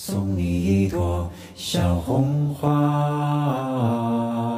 送你一朵小红花。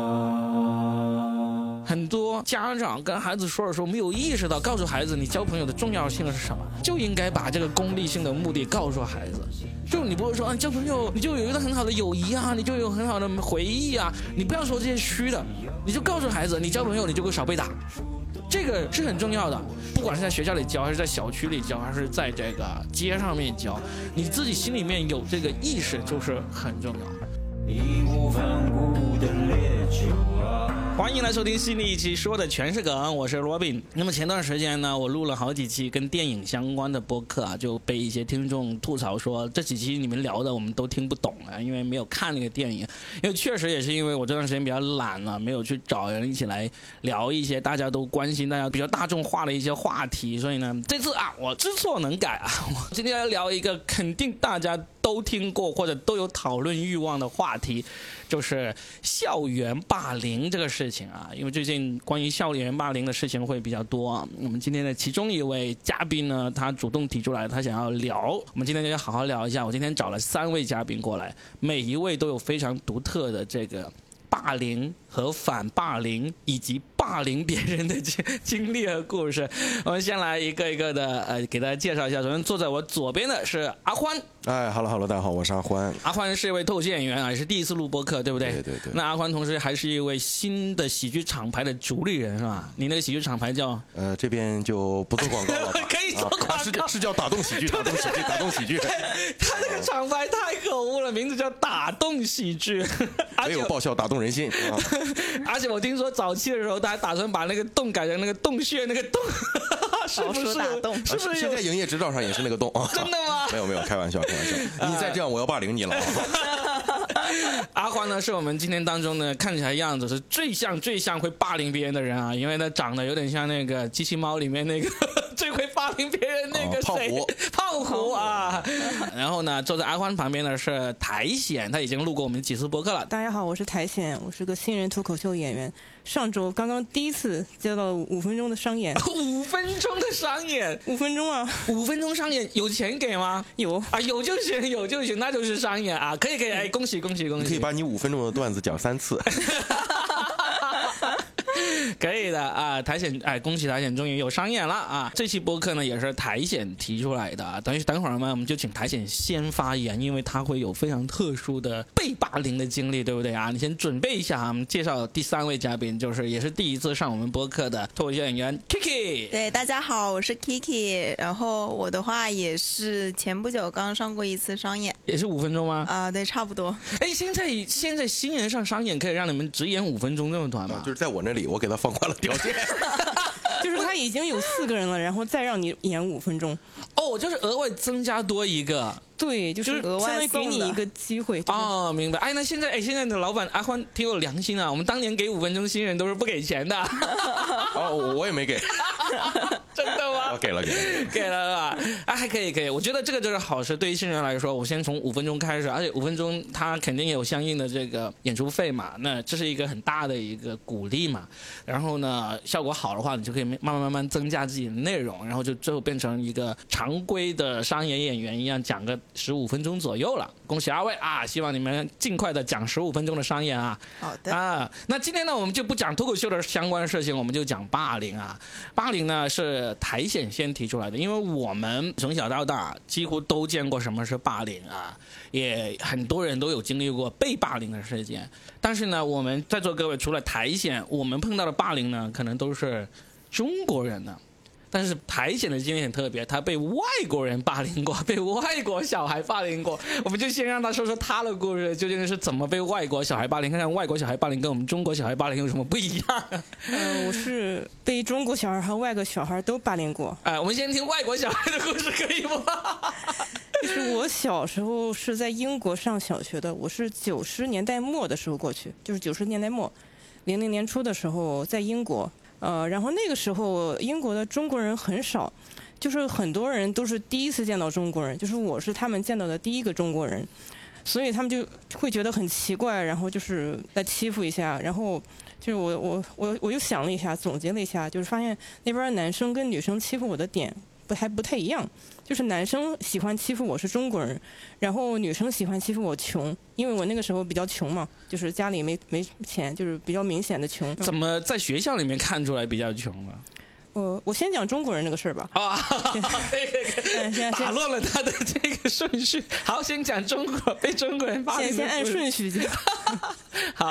很多家长跟孩子说的时候没有意识到，告诉孩子你交朋友的重要性是什么，就应该把这个功利性的目的告诉孩子。就你不会说啊，交朋友你就有一个很好的友谊啊，你就有很好的回忆啊，你不要说这些虚的，你就告诉孩子，你交朋友你就会少被打，这个是很重要的。不管是在学校里教，还是在小区里教，还是在这个街上面教，你自己心里面有这个意识就是很重要。 义无反顾的烈酒啊， 欢迎来收听新的一期，说的全是梗，我是 Robin。那么前段时间呢，我录了好几期跟电影相关的播客啊，就被一些听众吐槽说这几期你们聊的我们都听不懂了，因为没有看那个电影。因为确实也是因为我这段时间比较懒了，没有去找人一起来聊一些大家都关心、大家比较大众化的一些话题，所以呢，这次啊，我知错能改啊，我今天要聊一个肯定大家都听过或者都有讨论欲望的话题，就是校园霸凌这个事情啊。因为最近关于校园霸凌的事情会比较多啊。我们今天的其中一位嘉宾呢，他主动提出来，他想要聊，我们今天就要好好聊一下。我今天找了3位嘉宾过来，每一位都有非常独特的这个霸凌和反霸凌以及霸凌别人的经历和故事。我们先来一个一个的给大家介绍一下。首先坐在我左边的是阿欢。 哎 ，Hello， 大家好，我是阿欢。 阿欢是一位脱口秀演员啊，也是第一次录播客，对不对？ 对。 那阿欢同时还是一位新的喜剧厂牌的主理人，是吧？你那个喜剧厂牌叫？ 这边就不做广告了吧。 可以做广告。 是叫打动喜剧，打动喜剧。 他那个厂牌太可恶了，名字叫打动喜剧， 没有爆笑，打动人心。 而且我听说早期的时候，他还打算把那个洞改成那个洞穴那个洞。是不是打洞？是不是现在营业执照上也是那个洞啊？ 真的吗？ 没有，开玩笑。你再这样，我要霸凌你了。 阿欢呢，是我们今天当中呢看起来样子是最像会霸凌别人的人啊，因为他长得有点像那个机器猫里面那个最会霸凌别人那个谁，胖虎啊。然后呢，坐在阿欢旁边的是苔藓，他已经录过我们几次播客了。 大家好，我是苔藓，我是个新人脱口秀演员。上周刚刚第一次接到5分钟的商演。 5分钟的商演 ？5分钟啊 ！5分钟商演有钱给吗？ 有啊，有就行，那就是商演啊！可以，哎，恭喜！ 你可以把你5分钟的段子讲3次。 可以的啊，苔藓，哎，恭喜苔藓终于有商演了啊！这期播客呢也是苔藓提出来的啊，等会儿呢我们就请苔藓先发言，因为他会有非常特殊的被霸凌的经历，对不对啊？你先准备一下啊，我们介绍第3位嘉宾，就是也是第一次上我们播客的脱口秀演员 Kiki。 对，大家好，我是 Kiki， 然后我的话也是前不久刚上过一次商演， 也是5分钟吗？ 啊，对，差不多。 哎，现在新人上商演可以让你们只演5分钟这么短吗？ 就是在我那里，我给他放宽了条件。 就是他已经有4个人了，然后再让你演5分钟。 哦，就是额外增加多一个。 对，就是额外给你一个机会。 哦，明白。哎，那现在的老板阿欢挺有良心啊，我们当年给5分钟新人都是不给钱的。 哦，我也没给。 真的吗？ 给了吧？啊，还可以。我觉得这个就是好事，对于新人来说，我先从5分钟开始，而且5分钟他肯定也有相应的这个演出费嘛，那这是一个很大的一个鼓励嘛。然后呢，效果好的话，你就可以慢慢增加自己的内容，然后就最后变成一个常规的商业演员一样，讲个15分钟左右了。恭喜2位啊！希望你们尽快的讲15分钟的商演啊。 好的啊，那今天呢，我们就不讲脱口秀的相关的事情，我们就讲霸凌啊。霸凌呢是苔藓先提出来的，因为我们从小到大几乎都见过什么是霸凌啊，也很多人都有经历过被霸凌的事件。但是呢，我们在座各位除了苔藓，我们碰到的霸凌呢，可能都是中国人的。但是苔藓的经历很特别，他被外国人霸凌过，被外国小孩霸凌过。我们就先让他说说他的故事，究竟是怎么被外国小孩霸凌，看看外国小孩霸凌跟我们中国小孩霸凌有什么不一样。 我是被中国小孩和外国小孩都霸凌过。 我们先听外国小孩的故事，可以吗？ 就是我小时候是在英国上小学的，我是90年代末的时候过去，就是90年代末，00年初的时候在英国。然后那个时候英国的中国人很少，就是很多人都是第一次见到中国人，就是我是他们见到的第一个中国人，所以他们就会觉得很奇怪，然后就是来欺负一下，然后就是我又想了一下，总结了一下，就是发现那边男生跟女生欺负我的点不太一样， 就是男生喜欢欺负我是中国人，然后女生喜欢欺负我穷，因为我那个时候比较穷嘛，就是家里没钱，就是比较明显的穷。 怎么在学校里面看出来比较穷了？ 我先讲中国人这个事儿吧。 打乱了他的这个顺序。好，先讲中国被中国人霸凌。 先按顺序讲。 好，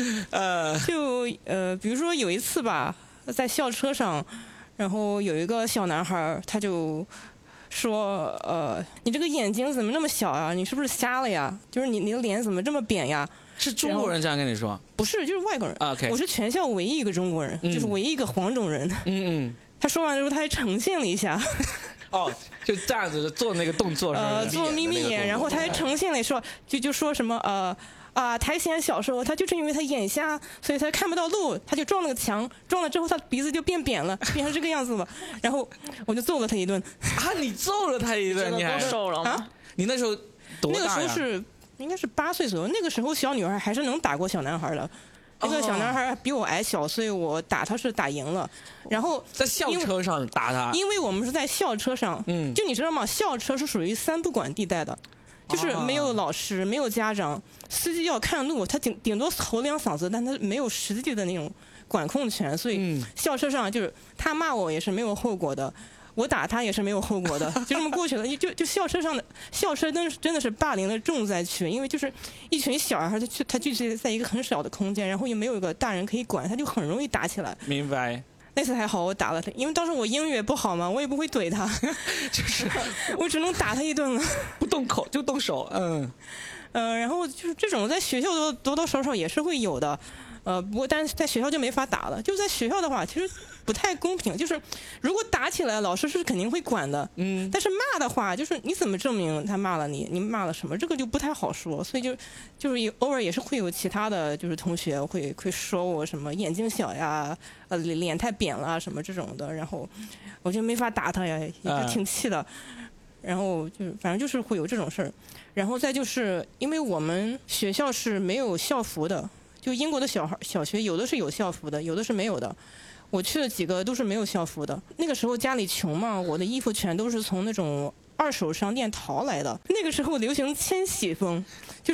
比如说有一次吧，在校车上，然后有一个小男孩，他就说你这个眼睛怎么那么小呀？你是不是瞎了呀？就是你的脸怎么这么扁呀？ 是中国人这样跟你说？ 不是，就是外国人。 OK， 我是全校唯一一个中国人，就是唯一一个黄种人。他说完之后，他还呈现了一下。 就这样子做那个动作是吧？ 做眯眯眼，然后他还呈现了说，就说什么苔藓小时候他就是因为他眼瞎，所以他看不到路，他就撞了个墙，撞了之后他鼻子就变扁了，变成这个样子了。然后我就揍了他一顿。 你揍了他一顿？你还瘦了吗？ 你那时候多大呀？ 那个时候应该是8岁左右，那个时候小女孩还是能打过小男孩的。那个小男孩比我矮小，所以我打他是打赢了。然后在校车上打他， 因为我们是在校车上，就你知道吗？校车是属于3不管地带的，就是没有老师，没有家长，司机要看路，他顶多吼2嗓子，但他没有实际的那种管控权，所以校车上就是他骂我也是没有后果的。我打他也是没有后果的，就这么过去了。就校车真的是霸凌的重灾区，因为就是一群小孩，他聚集在一个很小的空间，然后也没有一个大人可以管，他就很容易打起来。 明白。 那次还好，我打了他，因为当时我英语也不好嘛，我也不会怼他，就是我只能打他一顿了。 不动口就动手， 然后就是这种在学校多多少少也是会有的。不过但是在学校就没法打了。就在学校的话，其实不太公平。就是如果打起来，老师是肯定会管的。但是骂的话，就是你怎么证明他骂了你？你骂了什么？这个就不太好说。所以就是偶尔也是会有其他的就是同学会说我什么眼睛小呀，脸太扁了什么这种的。然后我就没法打他呀，也就挺气的。然后就是反正就是会有这种事儿。然后再就是因为我们学校是没有校服的。就英国的小学有的是有校服的，有的是没有的。我去了几个都是没有校服的。那个时候家里穷嘛，我的衣服全都是从那种2手商店淘来的。那个时候流行千禧风，就是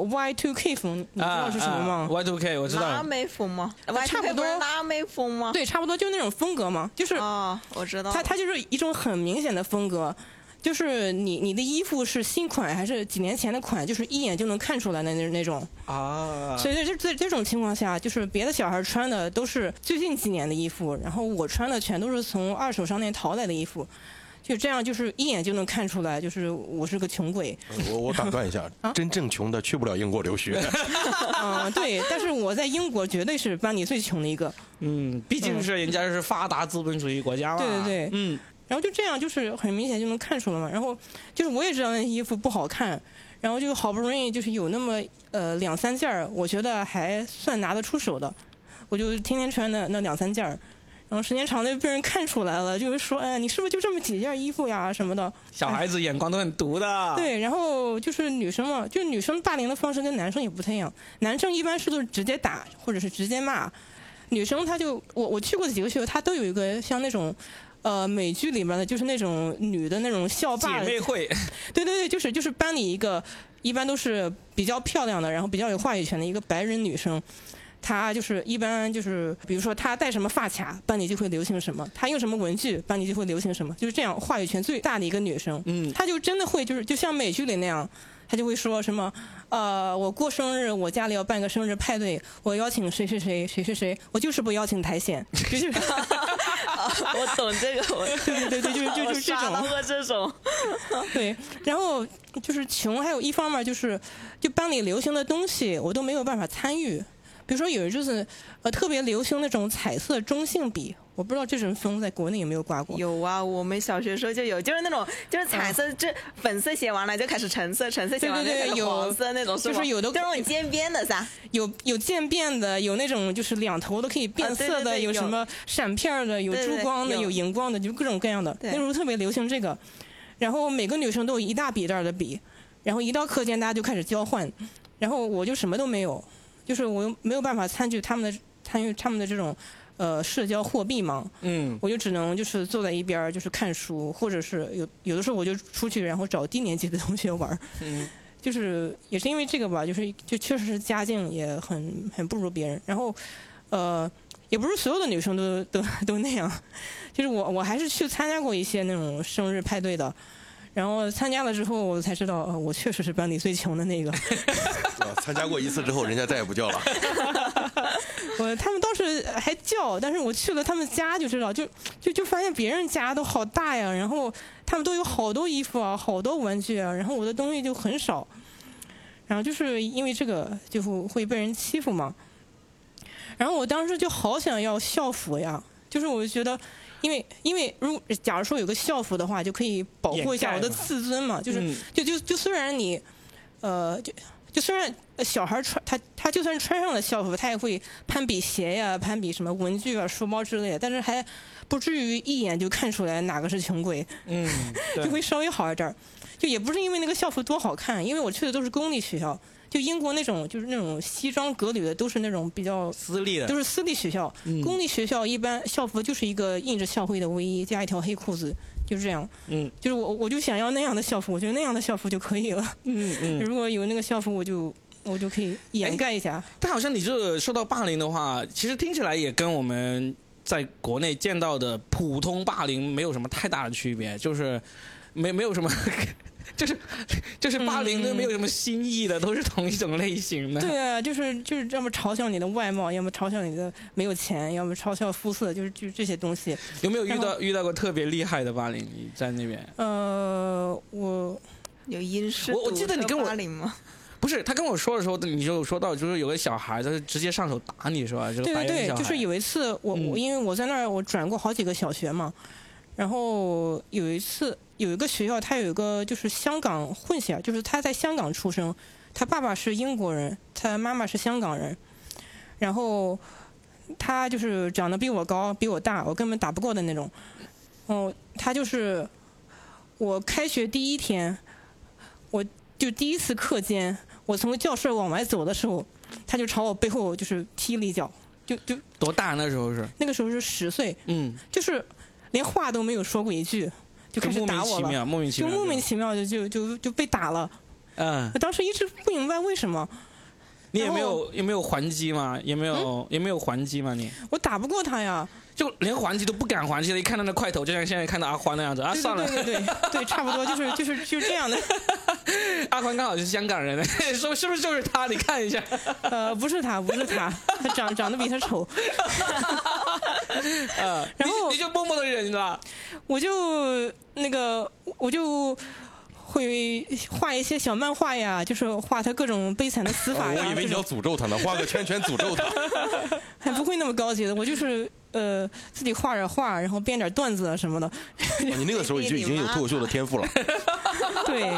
Y2K 风，你知道是什么吗 ？Y2K 我知道。 拉美风吗？ 差不多。 拉美风吗？ 对，差不多就那种风格嘛，就是我知道。 它就是一种很明显的风格。就是你的衣服是新款还是几年前的款，就是一眼就能看出来的那种所以在这种情况下，就是别的小孩穿的都是最近几年的衣服，然后我穿的全都是从2手商店淘来的衣服，就这样就是一眼就能看出来，就是我是个穷鬼。 我打断一下，真正穷的去不了英国留学。 对，但是我在英国绝对是班里最穷的一个。 毕竟是人家是发达资本主义国家嘛。 对。然后就这样，就是很明显就能看出了嘛。然后就是我也知道那衣服不好看，然后就好不容易就是有那么2-3件我觉得还算拿得出手的，我就天天穿那2-3件然后时间长了就被人看出来了，就是说，你是不是就这么几件衣服呀什么的？ 小孩子眼光都很毒的。 对，然后就是女生嘛，就女生霸凌的方式跟男生也不太一样，男生一般是都是直接打或者是直接骂，女生她就我去过几个学校，她都有一个像那种。美剧里面的就是那种女的那种校霸姐妹会。 对，就是班里一般都是比较漂亮的，然后比较有话语权的一个白人女生。她就是一般就是比如说她戴什么发卡，班里就会流行什么；她用什么文具，班里就会流行什么。就是这样，话语权最大的一个女生。她就真的会就像美剧里那样。他就会说什么，我过生日，我家里要办个生日派对，我邀请谁，我就是不邀请苔藓，就是。 我懂这个， 对，就是这种。 这种。 对，然后就是穷，还有一方面就班里流行的东西，我都没有办法参与。比如说有一阵子，特别流行那种彩色中性笔。我不知道这种风在国内有没有刮过？ 有啊，我们小学时候就有，就是那种就是彩色，这粉色写完了就开始橙色，橙色写完了就开始黄色那种， 就是有的就那种渐变的噻。 有渐变的，有那种就是2头都可以变色的，有什么闪片的，有珠光的，有荧光的，就各种各样的。那时候特别流行这个，然后每个女生都有一大笔袋的笔，然后一到课间大家就开始交换，然后我就什么都没有，就是我没有办法参与他们的这种。 社交货币嘛，我就只能就是坐在一边就是看书，或者是有的时候我就出去然后找低年级的同学玩，就是也是因为这个吧，就确实是家境也很不如别人，然后也不是所有的女生都那样，就是我还是去参加过一些那种生日派对的。然后参加了之后，我才知道，我确实是班里最穷的那个。 参加过一次之后，人家再也不叫了。 他们倒是还叫，但是我去了他们家就知道，就发现别人家都好大呀，然后他们都有好多衣服啊，好多玩具啊，然后我的东西就很少，然后就是因为这个就会被人欺负嘛。然后我当时就好想要校服呀，就是我觉得。因为假如说有个校服的话，就可以保护一下我的自尊嘛。就是就虽然你，就虽然小孩他就算穿上了校服，他也会攀比鞋呀、攀比什么文具啊、书包之类的，但是还不至于一眼就看出来哪个是穷鬼。就会稍微好一点。就也不是因为那个校服多好看，因为我去的都是公立学校。就英国那种就是那种西装革履的都是那种比较私立的， 都是私立学校。公立学校一般校服就是一个印着校徽的卫衣加一条黑裤子，就是这样。就是我就想要那样的校服，我觉得那样的校服就可以了。如果有那个校服，我就可以掩盖一下。 但好像你这受到霸凌的话，其实听起来也跟我们在国内见到的普通霸凌没有什么太大的区别，就是没有什么。就是霸凌都没有什么新意的，都是同一种类型的。 对啊，就是要么嘲笑你的外貌，要么嘲笑你的没有钱，要么嘲笑肤色，就是这些东西。 有没有遇到过特别厉害的霸凌？你在那边？ 我有阴湿。 我记得你跟我霸凌吗？ 不是，他跟我说的时候，你就说到就是有个小孩，他是直接上手打你是吧？这个白人小孩。 对，就是有一次我因为我在那儿我转过好几个小学嘛，然后有一次。有一个学校，他有一个就是香港混血，就是他在香港出生，他爸爸是英国人，他妈妈是香港人，然后他就是长得比我高，比我大，我根本打不过的那种。他就是我开学第一天，我就第一次课间，我从教室往外走的时候，他就朝我背后就是踢了一脚，就多大那时候是？ 那个时候是10岁，就是连话都没有说过一句。就开始打我了， 莫名其妙就被打了。我当时一直不明白为什么。 你也没有还击吗？也没有还击吗？你我打不过他呀， 就连还击都不敢还击了。一看到那块头，就像现在看到阿欢那样子啊，算了。 对，差不多就是这样的。 阿欢刚好是香港人，说是不是就是他？你看一下。 不是他，他长得比他丑。然后你就默默的忍了。 我就会画一些小漫画呀，就是画他各种悲惨的死法呀。 我以为你要诅咒他呢，画个圈圈诅咒他。 还不会那么高级的，我就是自己画着画，然后编点段子啊什么的。 你那个时候就已经有脱口秀的天赋了。 对，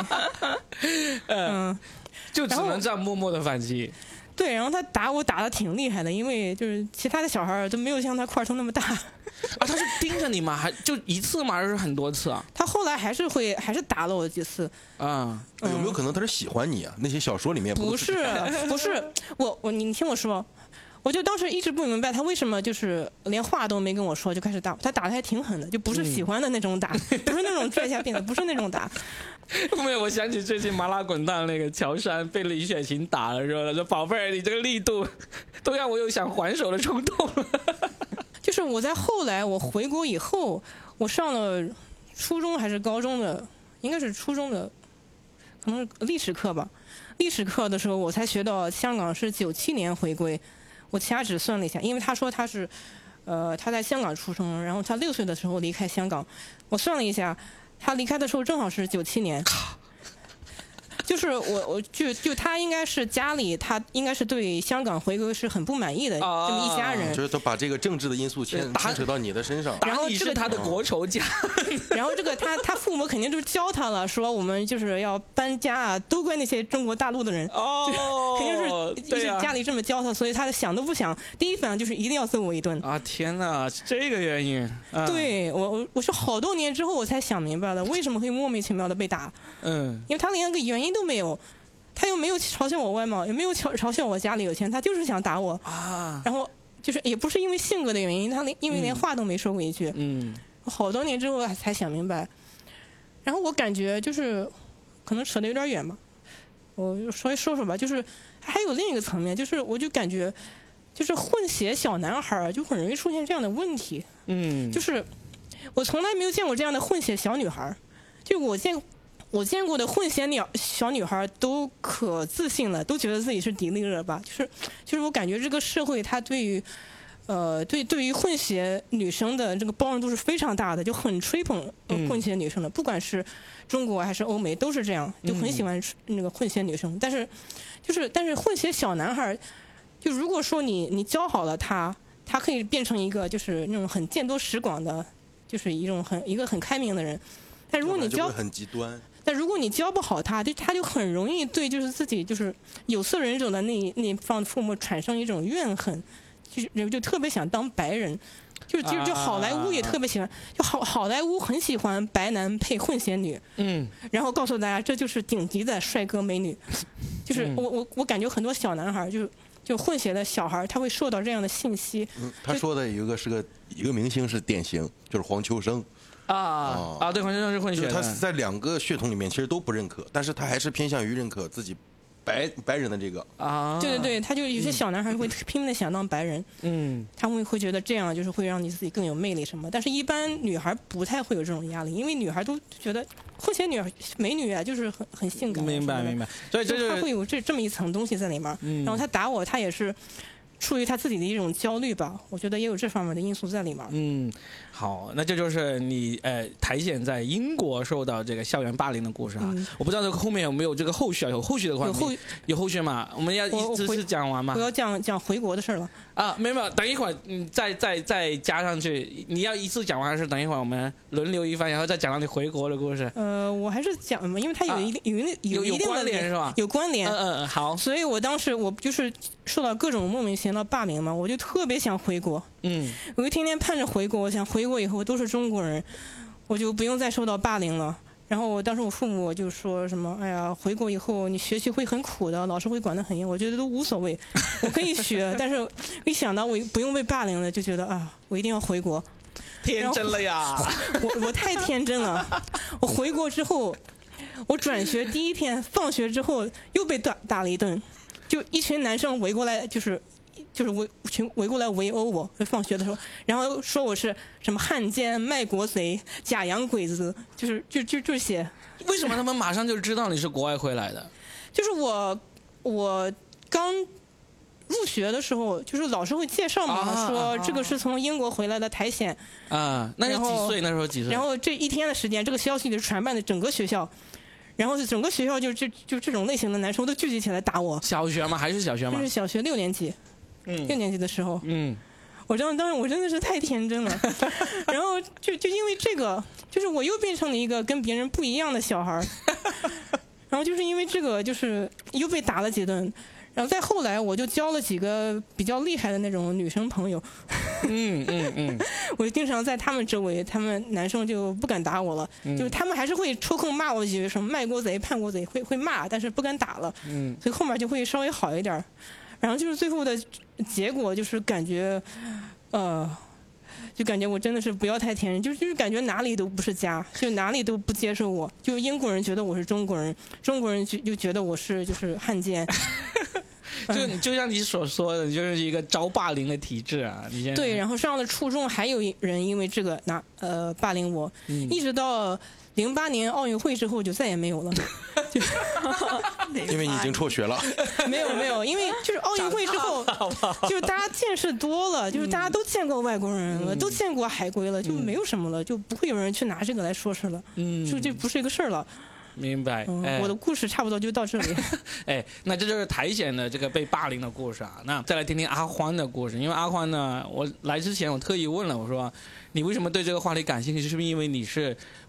就只能这样默默的反击。 对，然后他打我打得挺厉害的，因为就是其他的小孩都没有像他块头那么大。 他是盯着你吗？还就一次吗？还是很多次啊？ 他后来还是打了我几次。 有没有可能他是喜欢你啊？那些小说里面不是你听我说，我就当时一直不明白他为什么就是连话都没跟我说就开始打，他打得还挺狠的，就不是喜欢的那种打，不是那种拽下辫子，不是那种打。 后面我想起最近麻辣滚烫那个乔杉被李雪琴打了，说宝贝儿，你这个力度都让我有想还手的冲动了。 就是我在后来我回国以后，我上了初中还是高中的，应该是初中的，可能是历史课吧。历史课的时候我才学到香港是97年回归。我掐指算了一下，因为他说他是他在香港出生，然后他6岁的时候离开香港。我算了一下，他离开的时候正好是97年。就是我就他应该是家里，他应该是对香港回归是很不满意的，这么一家人。 就是他把这个政治的因素牵扯到你的身上。 然后你是他的国仇家。 然后这个他父母肯定就教他了，说我们就是要搬家啊，都怪那些中国大陆的人。肯定是一直家里这么教他，所以他想都不想，第一反应就是一定要揍我一顿。 天哪，是这个原因。 对，我是好多年之后我才想明白了，为什么会莫名其妙的被打。因为他连个原因都没有，他又没有嘲笑我外貌，也没有嘲笑我家里有钱，他就是想打我。然后就是也不是因为性格的原因，他因为连话都没说过一句。好多年之后才想明白。然后我感觉就是可能扯得有点远吧，我稍微说说吧。就是还有另一个层面，就是我就感觉就是混血小男孩就很容易出现这样的问题。就是我从来没有见过这样的混血小女孩，就我见过的混血小女孩都可自信了，都觉得自己是迪丽热巴。就是我感觉这个社会它对于对于混血女生的这个包容度是非常大的，就很吹捧混血女生的，不管是中国还是欧美都是这样，就很喜欢那个混血女生。但是混血小男孩，就如果说你教好了他可以变成一个就是那种很见多识广的，就是一个很开明的人。但如果你教很极端， 但如果你教不好他就很容易对就是自己就是有色人种的那方父母产生一种怨恨。就特别想当白人，就好莱坞也特别喜欢，就好莱坞很喜欢白男配混血女，然后告诉大家这就是顶级的帅哥美女，就是我感觉很多小男孩就混血的小孩他会受到这样的信息。 他说的有一个明星是典型，就是黄秋生。 对，黄秋生是混血的， 他在2个血统里面其实都不认可，但是他还是偏向于认可自己白人的这个对，他就有些小男孩会拼命的想当白人，他们会觉得这样就是会让你自己更有魅力什么。但是一般女孩不太会有这种压力，因为女孩都觉得混血美女啊就是很性感。 明白。所以他会有这么一层东西在里面。然后他打我，他也是出于他自己的一种焦虑吧，我觉得也有这方面的因素在里面。 好，那这就是你苔藓在英国受到这个校园霸凌的故事啊。我不知道这个后面有没有这个后续啊？有后续的话，有后续吗？我们要一次讲完吗？ 我要讲回国的事了。 没有，等一会儿你再加上去，你要一次讲完还是等一会儿我们轮流一番，然后再讲到你回国的故事？ 我还是讲嘛，因为它有一定关联是吧？ 有关联。 好。 所以我当时我就是受到各种莫名其妙的霸凌嘛，我就特别想回国。我就天天盼着回国，我想回国以后都是中国人，我就不用再受到霸凌了。然后当时我父母就说什么，哎呀，回国以后你学习会很苦的，老师会管得很严。我觉得都无所谓，我可以学，但是一想到我不用被霸凌了，就觉得我一定要回国。 天真了呀！ 我太天真了。我回国之后，我转学第一天放学之后又被打了一顿，就一群男生围过来，就是围过来围殴我，放学的时候，然后说我是什么汉奸、卖国贼、假洋鬼子，就这些。 为什么他们马上就知道你是国外回来的？ 就是我刚入学的时候，就是老师会介绍嘛，说这个是从英国回来的苔藓。 那是几岁？那时候几岁？ 然后这一天的时间，这个消息就传遍了整个学校。然后整个学校就这种类型的男生都聚集起来打我。 小学吗？还是小学吗？ 就是小学6年级。6年级的时候，我当时我真的是太天真了，然后就因为这个，就是我又变成了一个跟别人不一样的小孩，然后就是因为这个，就是又被打了几顿，然后再后来我就交了几个比较厉害的那种女生朋友，我就经常在他们周围，他们男生就不敢打我了，就是他们还是会抽空骂我几句，什么卖国贼、叛国贼，会骂，但是不敢打了，所以后面就会稍微好一点。然后就是最后的结果就是感觉，就感觉我真的是不要太天真，就是感觉哪里都不是家，就哪里都不接受我，就英国人觉得我是中国人，中国人就觉得我是就是汉奸。 就像你所说的，就是一个招霸凌的体制啊！ 对，然后上了初中还有人因为这个霸凌我，一直到08年奥运会之后就再也没有了。 因为你已经辍学了。 没有，因为就是奥运会之后，就是大家见识多了，就是大家都见过外国人了，都见过海归了，就没有什么了，就不会有人去拿这个来说事了。就这不是一个事儿了。 明白。 我的故事差不多就到这里。 那这就是苔藓的这个被霸凌的故事啊。那再来听听阿欢的故事，因为阿欢呢，我来之前我特意问了，我说你为什么对这个话题感兴趣？是不是因为你是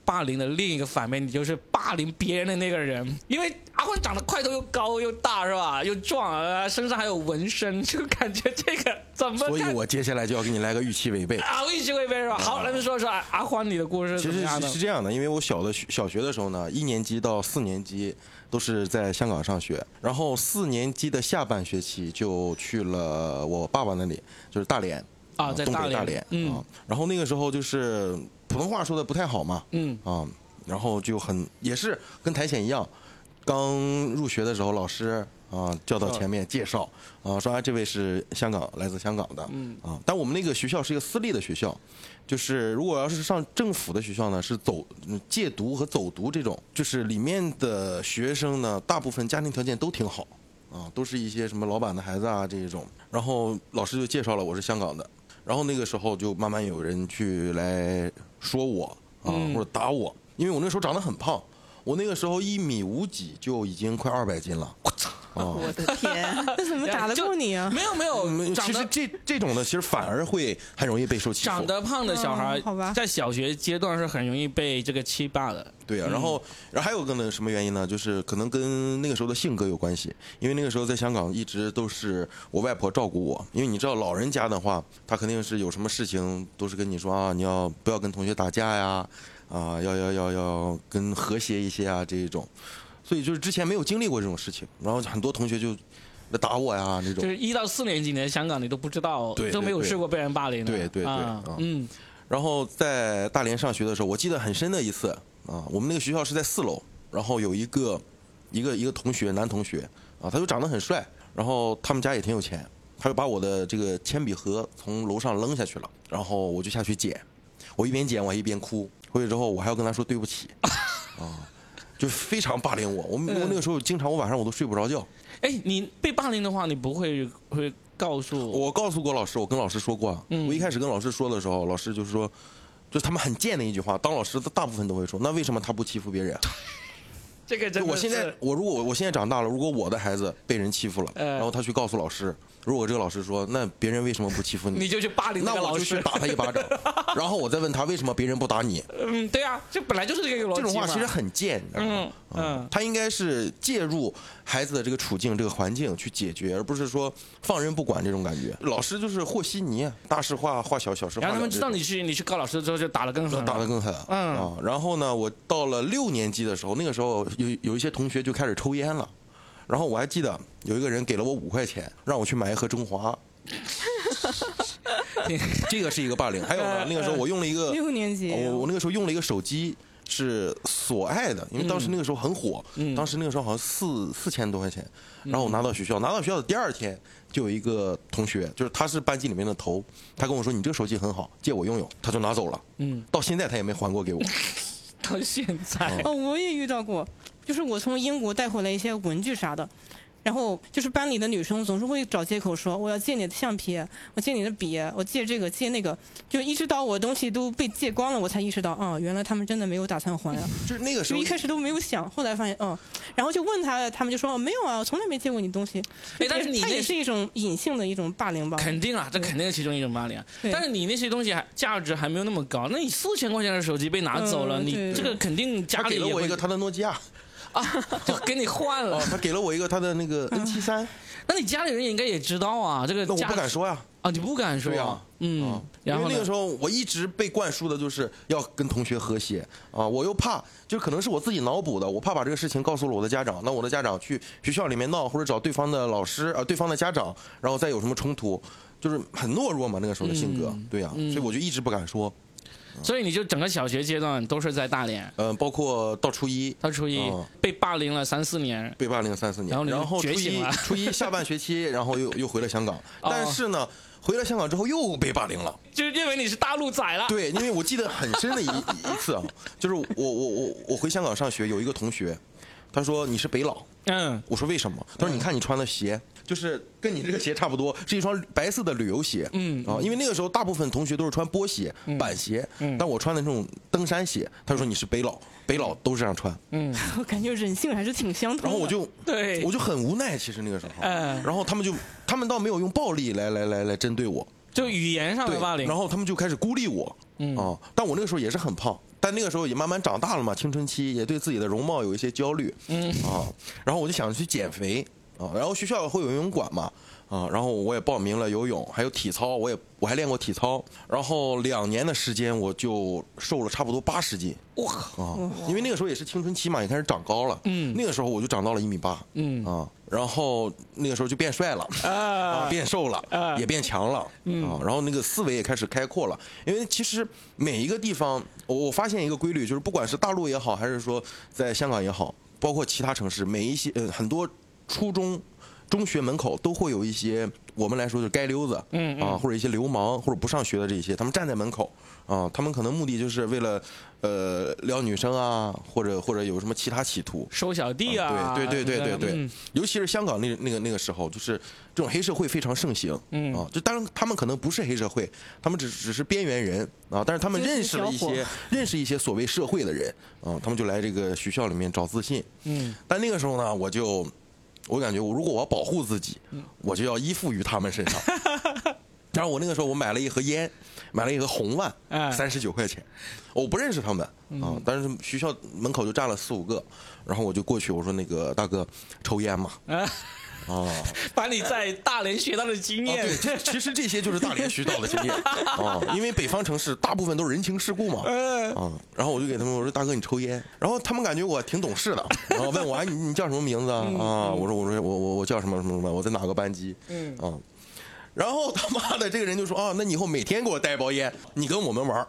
霸凌的另一个反面，你就是霸凌别人的那个人。因为阿欢长得块头又高又大是吧，又壮啊，身上还有纹身，就感觉这个怎么看？ 所以我接下来就要给你来个预期违背啊，预期违背是吧？好，来说说阿欢你的故事其实怎么样的？ 是这样的，因为我小学的时候呢，1年级到4年级都是在香港上学，然后4年级的下半学期就去了我爸爸那里，就是大连啊，在东北大连， 连啊。然后那个时候就是普通话说的不太好嘛，然后就也是跟苔藓一样，刚入学的时候老师叫到前面介绍说这位是来自香港的，但我们那个学校是一个私立的学校，就是如果要是上政府的学校呢，是借读和走读这种，就是里面的学生呢，大部分家庭条件都挺好都是一些什么老板的孩子这一种，然后老师就介绍了我是香港的，然后那个时候就慢慢有人去来说我或者打我，因为我那时候长得很胖，我那个时候1.5米几就已经快200斤了。我操！ 我的天， 那怎么打得过你啊？ 没有， 其实这种的，其实反而会很容易备受欺负。 长得胖的小孩， 好吧， 在小学阶段是很容易被这个欺霸的。 对然后还有个什么原因呢？就是可能跟那个时候的性格有关系。因为那个时候在香港一直都是我外婆照顾我，因为你知道老人家的话，他肯定是有什么事情都是跟你说你不要跟同学打架呀，要跟和谐一些这一种。所以就是之前没有经历过这种事情，然后很多同学就打我呀那种。 就是1到4年级你在香港你都不知道， 对， 都没有试过被人霸凌的。 对，然后在大连上学的时候，我记得很深的一次我们那个学校是在4楼，然后有一个同学，男同学他就长得很帅，然后他们家也挺有钱，他就把我的这个铅笔盒从楼上扔下去了，然后我就下去捡，我一边捡我还一边哭，回去之后我还要跟他说对不起就非常霸凌我。我那个时候经常晚上我都睡不着觉。 你被霸凌的话，你不会告诉我告诉过老师，我跟老师说过我一开始跟老师说的时候，老师就是说，就是他们很贱的一句话，当老师的大部分都会说，那为什么他不欺负别人？ 这个真的是如果我现在长大了，如果我的孩子被人欺负了，然后他去告诉老师，如果这个老师说，那别人为什么不欺负你？ 你就去霸凌那个老师， 那我就去打他一巴掌，然后我再问他为什么别人不打你？ 对啊，这本来就是这个逻辑嘛。 这种话其实很贱，他应该是介入孩子的这个处境、这个环境去解决，而不是说放任不管这种感觉。老师就是和稀泥，大事化小，小事化了。 然后他们知道你去告老师之后，就打得更狠， 打得更狠。然后呢，我到了6年级的时候，那个时候有一些同学就开始抽烟了。然后我还记得有一个人给了我5块钱，让我去买一盒中华。这个是一个霸凌。还有呢，那个时候我用了一个 6年级， 我那个时候用了一个手机是索爱的，因为当时那个时候很火，当时那个时候好像4000多块钱。然后我拿到学校的第2天，就有一个同学，就是他是班级里面的头，他跟我说你这个手机很好，借我用用，他就拿走了。到现在他也没还过给我。 到现在我也遇到过，就是我从英国带回来一些文具啥的，然后就是班里的女生总是会找借口说我要借你的橡皮，我借你的笔，我借这个借那个，就一直到我东西都被借光了，我才意识到原来他们真的没有打算还啊。 就是那个时候就一开始都没有想，后来发现然后就问他们就说没有啊，我从来没借过你东西。 但是它也是一种隐性的一种霸凌吧？ 肯定啊，这肯定是其中一种霸凌。但是你那些东西价值还没有那么高，那你4000块钱的手机被拿走了，你这个肯定家里他给了我一个他的诺基亚。 就给你换了。 他给了我一个他的那个 N73。 那你家里人应该也知道啊，这个那我不敢说呀。 你不敢说呀？ 然后那个时候我一直被灌输的就是要跟同学和谐我又怕，就可能是我自己脑补的，我怕把这个事情告诉了我的家长，那我的家长去学校里面闹，或者找对方的老师对方的家长，然后再有什么冲突，就是很懦弱嘛，那个时候的性格。对呀，所以我就一直不敢说。 所以你就整个小学阶段都是在大连， 包括到初一被霸凌了3-4年， 被霸凌了3-4年，然后初一下半学期，然后又回了香港，但是呢，回了香港之后又被霸凌了， 就认为你是大陆仔了。 对，因为我记得很深的一次就是我回香港上学，有一个同学，他说你是北佬，我说为什么？他说你看你穿的鞋。就是跟你这个鞋差不多，是一双白色的旅游鞋。因为那个时候大部分同学都是穿波鞋、板鞋，但我穿的这种登山鞋。他说你是北佬都是这样穿。 我感觉人性还是挺相同的。 然后我就很无奈，其实那个时候。然后他们倒没有用暴力来针对我， 就语言上的霸凌。 然后他们就开始孤立我。但我那个时候也是很胖。 但那个时候也慢慢长大了嘛，青春期也对自己的容貌有一些焦虑，然后我就想去减肥啊，然后学校会有游泳馆嘛。然后我也报名了游泳，还有体操，我还练过体操。然后2年的时间，我就瘦了差不多80斤。 哇！ 因为那个时候也是青春期嘛，也开始长高了。那个时候我就长到了1.8米。然后那个时候就变帅了，变瘦了，也变强了。然后那个思维也开始开阔了。因为其实每一个地方，我发现一个规律，就是不管是大陆也好，还是说在香港也好，包括其他城市，很多中学门口都会有一些我们来说就是街溜子，或者一些流氓或者不上学的这些，他们站在门口，他们可能目的就是为了撩女生啊，或者有什么其他企图， 收小弟啊， 对，尤其是香港那个时候，就是这种黑社会非常盛行，就当然他们可能不是黑社会，他们只是边缘人啊，但是他们认识一些所谓社会的人啊，他们就来这个学校里面找自信，但那个时候呢，我感觉如果我要保护自己，我就要依附于他们身上。然后我那个时候我买了一盒烟，买了一盒红万，39块钱。我不认识他们啊，但是学校门口就站了4、5个，然后我就过去，我说那个大哥抽烟嘛。 把你在大连学到的经验， 对，其实这些就是大连学到的经验因为北方城市大部分都是人情世故嘛，然后我就给他们我说大哥你抽烟，然后他们感觉我挺懂事的，然后问我你叫什么名字啊？我说我叫什么什么什么，我在哪个班级？然后他妈的这个人就说那你以后每天给我带包烟，你跟我们玩。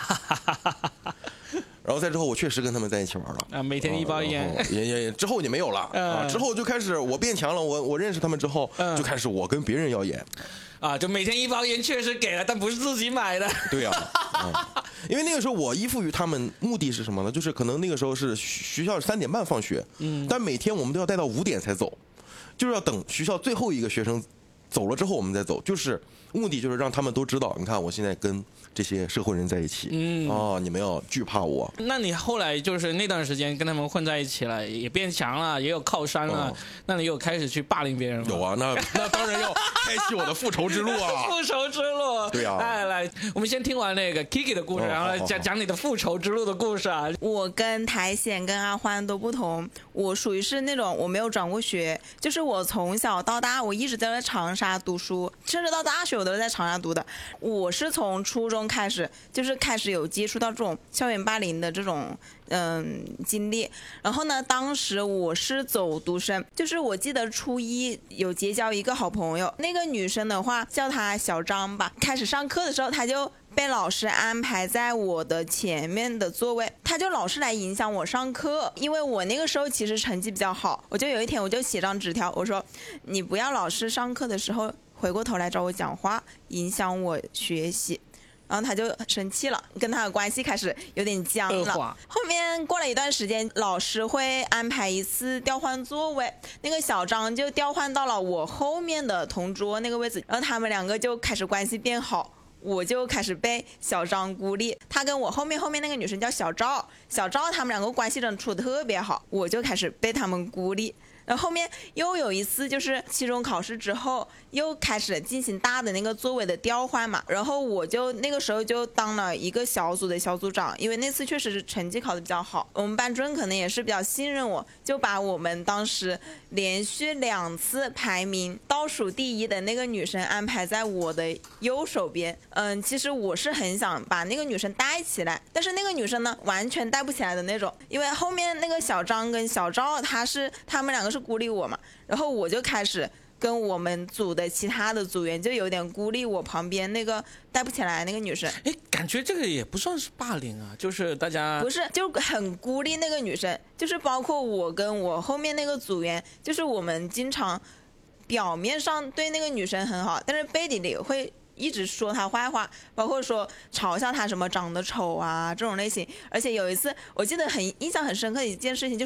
然后在之后，我确实跟他们在一起玩了每天1包烟， 也之后也没有了之后就开始我变强了，我认识他们之后，就开始我跟别人要烟就每天1包烟确实给了，但不是自己买的。 对因为那个时候我依附于他们，目的是什么呢？就是可能那个时候是学校3点半放学，但每天我们都要待到5点才走，就是要等学校最后一个学生走了之后我们再走，就是目的就是让他们都知道，你看我现在跟这些社会人在一起，你们要惧怕我。 那你后来就是那段时间跟他们混在一起了，也变强了，也有靠山了，那你有开始去霸凌别人吗？ 有啊，那当然要开启我的复仇之路啊！ 复仇之路， 对啊。 来，我们先听完那个 Kiki 的故事，然后来讲你的复仇之路的故事啊。 我跟苔藓跟阿欢都不同，我属于是那种我没有转过学，就是我从小到大我一直在长沙读书，甚至到大学我都是在长沙读的。我是从初中开始有接触到这种校园霸凌的这种经历。然后呢，当时我是走读生，就是我记得初一有结交一个好朋友，那个女生的话叫她小张吧。开始上课的时候，她就被老师安排在我的前面的座位，她就老是来影响我上课。因为我那个时候其实成绩比较好，我就有一天我就写张纸条，我说你不要老是上课的时候回过头来找我讲话，影响我学习。然后他就生气了，跟他的关系开始有点僵了。后面过了一段时间，老师会安排一次调换座位，那个小张就调换到了我后面的同桌那个位置，然后他们2个就开始关系变好。我就开始被小张孤立，他跟我后面那个女生叫小赵他们2个关系真的处得特别好，我就开始被他们孤立。然后后面又有一次，就是期中考试之后又开始进行大的那个座位的调换嘛，然后我就那个时候就当了一个小组的小组长，因为那次确实是成绩考得比较好，我们班主任可能也是比较信任我，就把我们当时连续2次排名倒数第1的那个女生安排在我的右手边。其实我是很想把那个女生带起来，但是那个女生呢完全带不起来的那种，因为后面那个小张跟小赵他们2个是孤立我嘛，然后我就开始跟我们组的其他的组员就有点孤立我旁边那个带不起来那个女生。 感觉这个也不算是霸凌啊，就是大家不是就很孤立那个女生，就是包括我跟我后面那个组员，就是我们经常表面上对那个女生很好，但是背地里会一直说她坏话，包括说嘲笑她什么长得丑啊这种类型。而且有一次我记得印象很深刻的一件事情，就是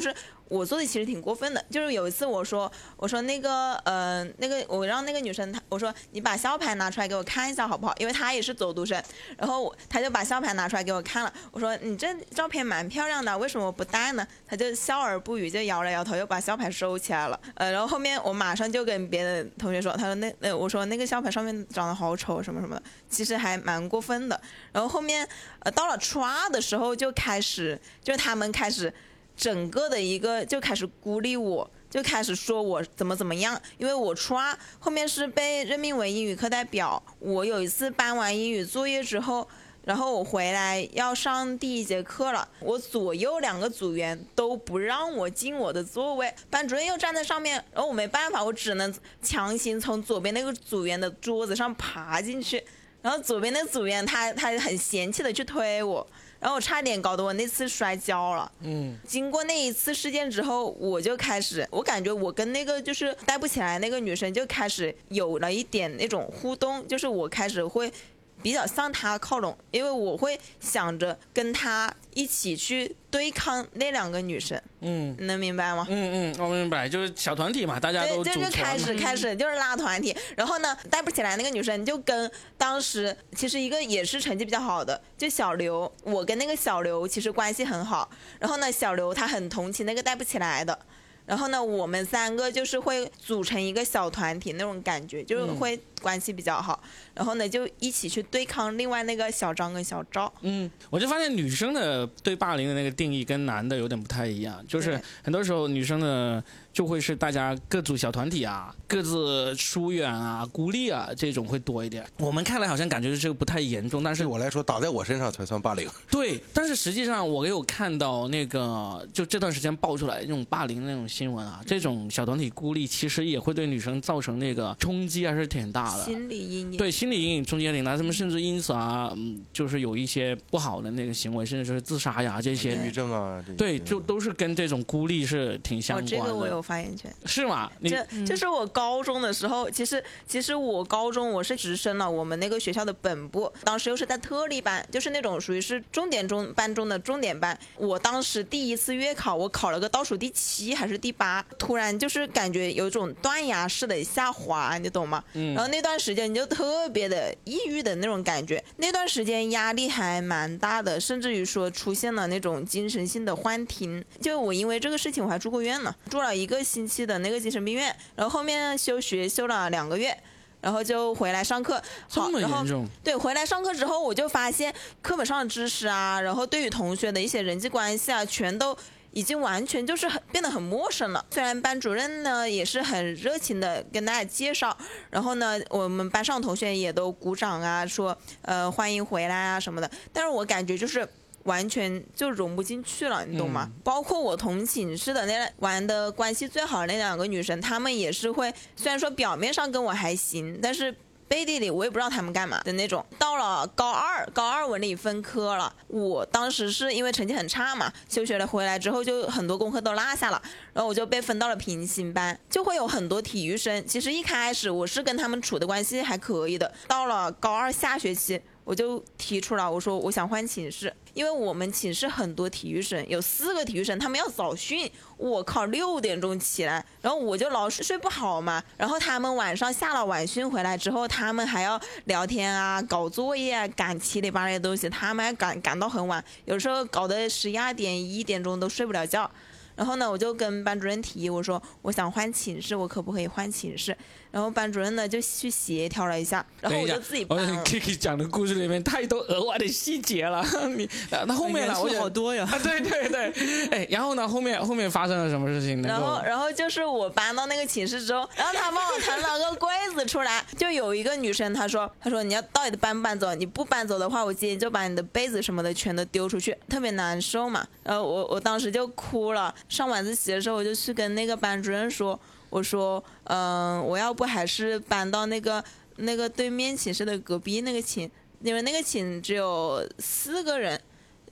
我做的其实挺过分的，就是有一次我说那个我让那个女生我说你把校牌拿出来给我看一下好不好？因为她也是走读生，然后她就把校牌拿出来给我看了，我说你这照片蛮漂亮的，为什么不带呢？她就笑而不语，就摇了摇头，又把校牌收起来了。然后后面我马上就跟别的同学说，他说我说那个校牌上面长得好丑什么什么的，其实还蛮过分的。然后后面到了初二的时候就开始，就他们开始整个的一个就开始孤立我，就开始说我怎么样，因为我初二后面是被任命为英语课代表。我有一次搬完英语作业之后，然后我回来要上第一节课了，我左右2个组员都不让我进我的座位，班主任又站在上面，然后我没办法，我只能强行从左边那个组员的桌子上爬进去，然后左边那个组员他很嫌弃的去推我，然后我差点搞得我那次摔跤了。经过那一次事件之后，我就开始，我感觉我跟那个就是带不起来那个女生就开始有了一点那种互动，就是我开始会比较向她靠拢，因为我会想着跟她一起去对抗那2个女生。你能明白吗？ 我明白，就是小团体嘛，大家都组团嘛。 就开始就是拉团体，然后呢带不起来那个女生就跟当时其实一个也是成绩比较好的，就小刘，我跟那个小刘其实关系很好，然后呢小刘他很同情那个带不起来的。然后呢，我们3个就是会组成一个小团体那种感觉，就是会关系比较好。然后呢，就一起去对抗另外那个小张跟小赵。 我就发现女生的对霸凌的那个定义跟男的有点不太一样，就是很多时候女生的就会是大家各组小团体啊，各自疏远啊、孤立啊，这种会多一点。我们看来好像感觉这个不太严重，但是对我来说，打在我身上才算霸凌。 对，但是实际上我有看到那个就这段时间爆出来那种霸凌的那种新闻啊，这种小团体孤立其实也会对女生造成那个冲击还是挺大的， 心理阴影。 对，心理阴影冲击也挺大，他们甚至因此啊，就是有一些不好的那个行为，甚至是自杀呀这些。 抑郁症啊，这些对，就都是跟这种孤立是挺相关的。 这个我有发言权。 是吗？ 就是我高中的时候，其实我高中我是直升了我们那个学校的本部，当时又是在特例班，就是那种属于是重点班中的重点班。我当时第一次月考，我考了个倒数第7还是第8，突然就是感觉有种断崖式的下滑，你懂吗？然后那段时间你就特别的抑郁的那种感觉，那段时间压力还蛮大的，甚至于说出现了那种精神性的幻听。就我因为这个事情我还住过院呢，住了1个星期的那个精神病院，然后后面休学休了2个月，然后就回来上课。 这么严重？ 对，回来上课之后，我就发现课本上的知识啊，然后对于同学的一些人际关系啊，全都已经完全就是变得很陌生了。虽然班主任呢也是很热情的跟大家介绍，然后呢我们班上同学也都鼓掌啊，说欢迎回来啊什么的，但是我感觉就是完全就融不进去了，你懂吗？包括我同寝室的那玩的关系最好的那2个女生，她们也是会，虽然说表面上跟我还行，但是背地里我也不知道她们干嘛的那种。到了高二文理分科了，我当时是因为成绩很差嘛，休学了回来之后就很多功课都落下了，然后我就被分到了平行班，就会有很多体育生。其实一开始我是跟他们处的关系还可以的，到了高2下学期我就提出了，我说我想换寝室，因为我们寝室很多体育生，有4个体育生，他们要早训，我靠6点钟起来，然后我就老睡不好嘛，然后他们晚上下了晚训回来之后，他们还要聊天啊、搞作业啊、赶七里八拉的东西，他们还赶到很晚，有时候搞得12点、1点钟都睡不了觉。然后呢，我就跟班主任提，我说我想换寝室，我可不可以换寝室？然后班主任呢就去协调了一下，然后我就自己搬了。 Kiki 讲的故事里面太多额外的细节了，那后面呢？ 我好多呀。 对对对，哎，然后呢？后面发生了什么事情？ 然后就是我搬到那个寝室之后，然后他帮我腾了个柜子出来，就有一个女生她说你要到底搬不搬走？你不搬走的话，我今天就把你的被子什么的全都丢出去，特别难受嘛。然后我当时就哭了。上晚自习的时候，我就去跟那个班主任说，我说我要不还是搬到那个对面寝室的隔壁那个寝，因为那个寝只有4个人，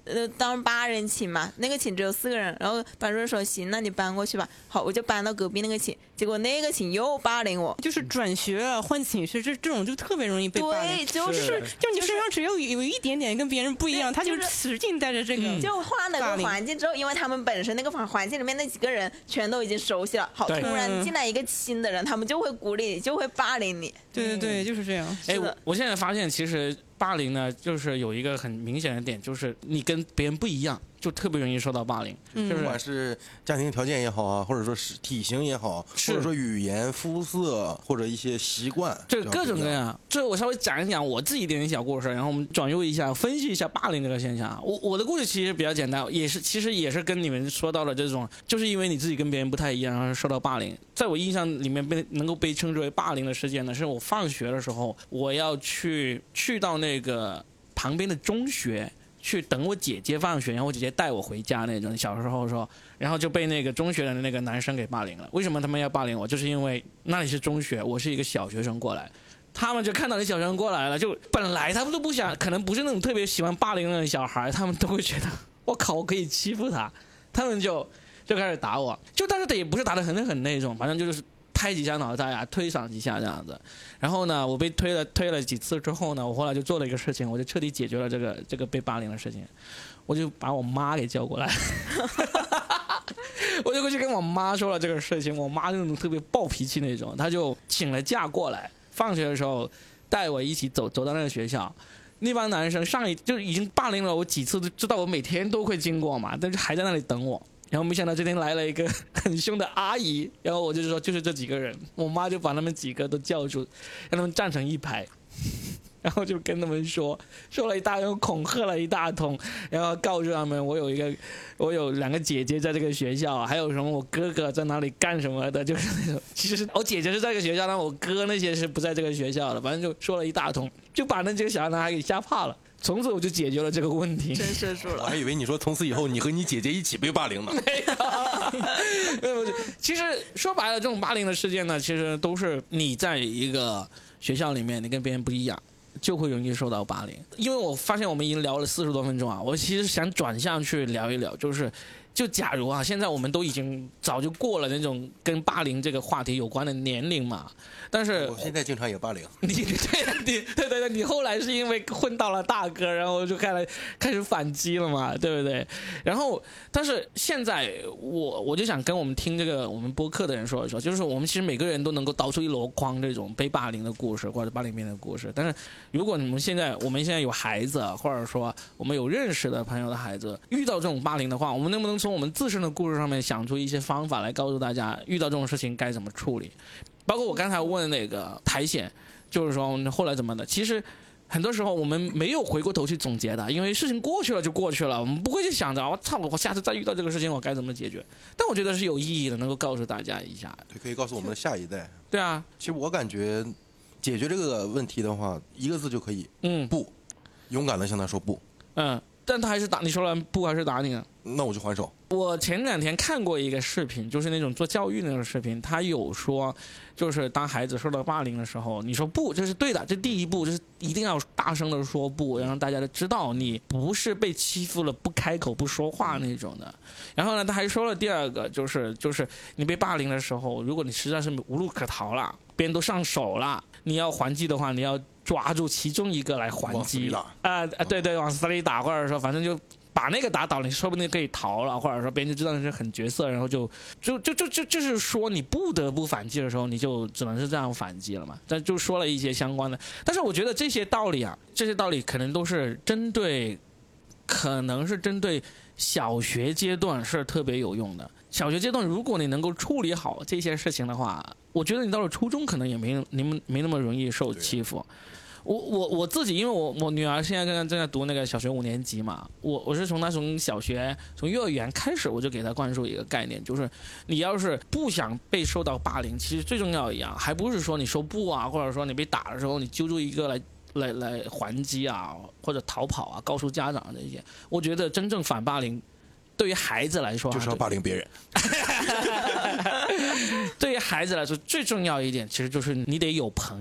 当8人寝嘛，那个寝只有4个人，然后班主任说行，那你搬过去吧。好，我就搬到隔壁那个寝，结果那个寝又霸凌我， 就是转学啊、换寝室这种就特别容易被霸凌。 对，就是你身上只要有一点点跟别人不一样，他就使劲带着这个。 就换了个环境之后，因为他们本身那个环境里面那几个人全都已经熟悉了，好，突然进来一个新的人，他们就会孤立你，就会霸凌你。 对，就是这样。 哎，我现在发现其实霸凌呢，就是有一个很明显的点，就是你跟别人不一样，就特别容易受到霸凌。 不管是家庭条件也好啊，或者说是体型也好，或者说语言、肤色或者一些习惯， 这各种各样。这我稍微讲一讲我自己一点小故事，然后我们转入一下，分析一下霸凌这个现象。我的故事其实比较简单，其实也是跟你们说到的这种，就是因为你自己跟别人不太一样，然后受到霸凌。在我印象里面能够被称之为霸凌的事件呢，是我放学的时候，我要去到那个旁边的中学去等我姐姐放学，然后我姐姐带我回家那种。小时候说，然后就被那个中学的那个男生给霸凌了。为什么他们要霸凌我？就是因为那里是中学，我是一个小学生过来，他们就看到你小学生过来了，就本来他们都不想，可能不是那种特别喜欢霸凌的小孩，他们都会觉得我靠，我可以欺负他，他们就开始打我，但是也不是打得很狠那种，反正就是拍几下脑袋啊，推搡几下这样子。然后呢，我被推了几次之后呢，我后来就做了一个事情，我就彻底解决了这个被霸凌的事情，我就把我妈给叫过来我就过去跟我妈说了这个事情。我妈那种特别暴脾气那种，她就请了假过来，放学的时候带我一起走到那个学校。那帮男生就已经霸凌了我几次，都知道我每天都会经过嘛，但是还在那里等我。然后没想到这天来了一个很凶的阿姨，然后我就说就是这几个人，我妈就把他们几个都叫住，让他们站成一排，然后就跟他们说了一大通，恐吓了一大通，然后告诉他们我有2个姐姐在这个学校，还有什么我哥哥在哪里干什么的，就是那种其实我姐姐是在这个学校，但我哥那些是不在这个学校的，反正就说了一大通，就把那几个小男孩给吓怕了。从此我就解决了这个问题。 真社畜了。 我还以为你说从此以后你和你姐姐一起被霸凌呢。 没有，其实说白了，这种霸凌的事件呢，其实都是你在一个学校里面，你跟别人不一样，就会容易受到霸凌。因为我发现我们已经聊了40多分钟啊，我其实想转向去聊一聊，就假如啊，现在我们都已经早就过了那种跟霸凌这个话题有关的年龄嘛，但是我现在经常也霸凌。 对，你后来是因为混到了大哥，然后就开始反击了嘛，对不对？然后，但是现在我就想跟我们听这个我们播客的人说一说，就是我们其实每个人都能够导出一箩筐这种被霸凌的故事或者霸凌别人的故事，但是如果我们现在有孩子，或者说我们有认识的朋友的孩子遇到这种霸凌的话，我们能不能从我们自身的故事上面想出一些方法来告诉大家遇到这种事情该怎么处理？包括我刚才问那个苔藓，就是说后来怎么的，其实很多时候我们没有回过头去总结的，因为事情过去了就过去了，我们不会去想着我下次再遇到这个事情我该怎么解决。但我觉得是有意义的，能够告诉大家一下。 对，可以告诉我们的下一代。 对啊， 其实我感觉解决这个问题的话，一个字就可以，不，勇敢的向他说不。 但他还是打你，说了不还是打你呢？ 那我就还手。 我前2天看过一个视频，就是那种做教育那种视频，他有说，就是当孩子受到霸凌的时候，你说不，这是对的，这第一步就是一定要大声的说不，让大家都知道你不是被欺负了不开口不说话那种的。然后呢，他还说了第2个，就是你被霸凌的时候，如果你实在是无路可逃了，别人都上手了，你要还击的话，你要抓住其中一个来还击对，往死里打，或者说反正就把那个打倒，你说不定可以逃了，或者说别人就知道你是很角色，然后就是说你不得不反击的时候，你就只能是这样反击了嘛。但就说了一些相关的，但是我觉得这些道理可能都是可能是针对小学阶段是特别有用的。小学阶段如果你能够处理好这些事情的话，我觉得你到了初中可能也没那么容易受欺负。我自己，因为我女儿现在正在读那个小学5年级嘛，我是从小学从幼儿园开始，我就给她灌输一个概念，就是你要是不想被受到霸凌，其实最重要一样，还不是说你说不啊，或者说你被打的时候你揪住一个来还击啊，或者逃跑啊，告诉家长这些。我觉得真正反霸凌对于孩子来说就是要霸凌别人。 对于孩子来说最重要一点其实就是你得有朋友，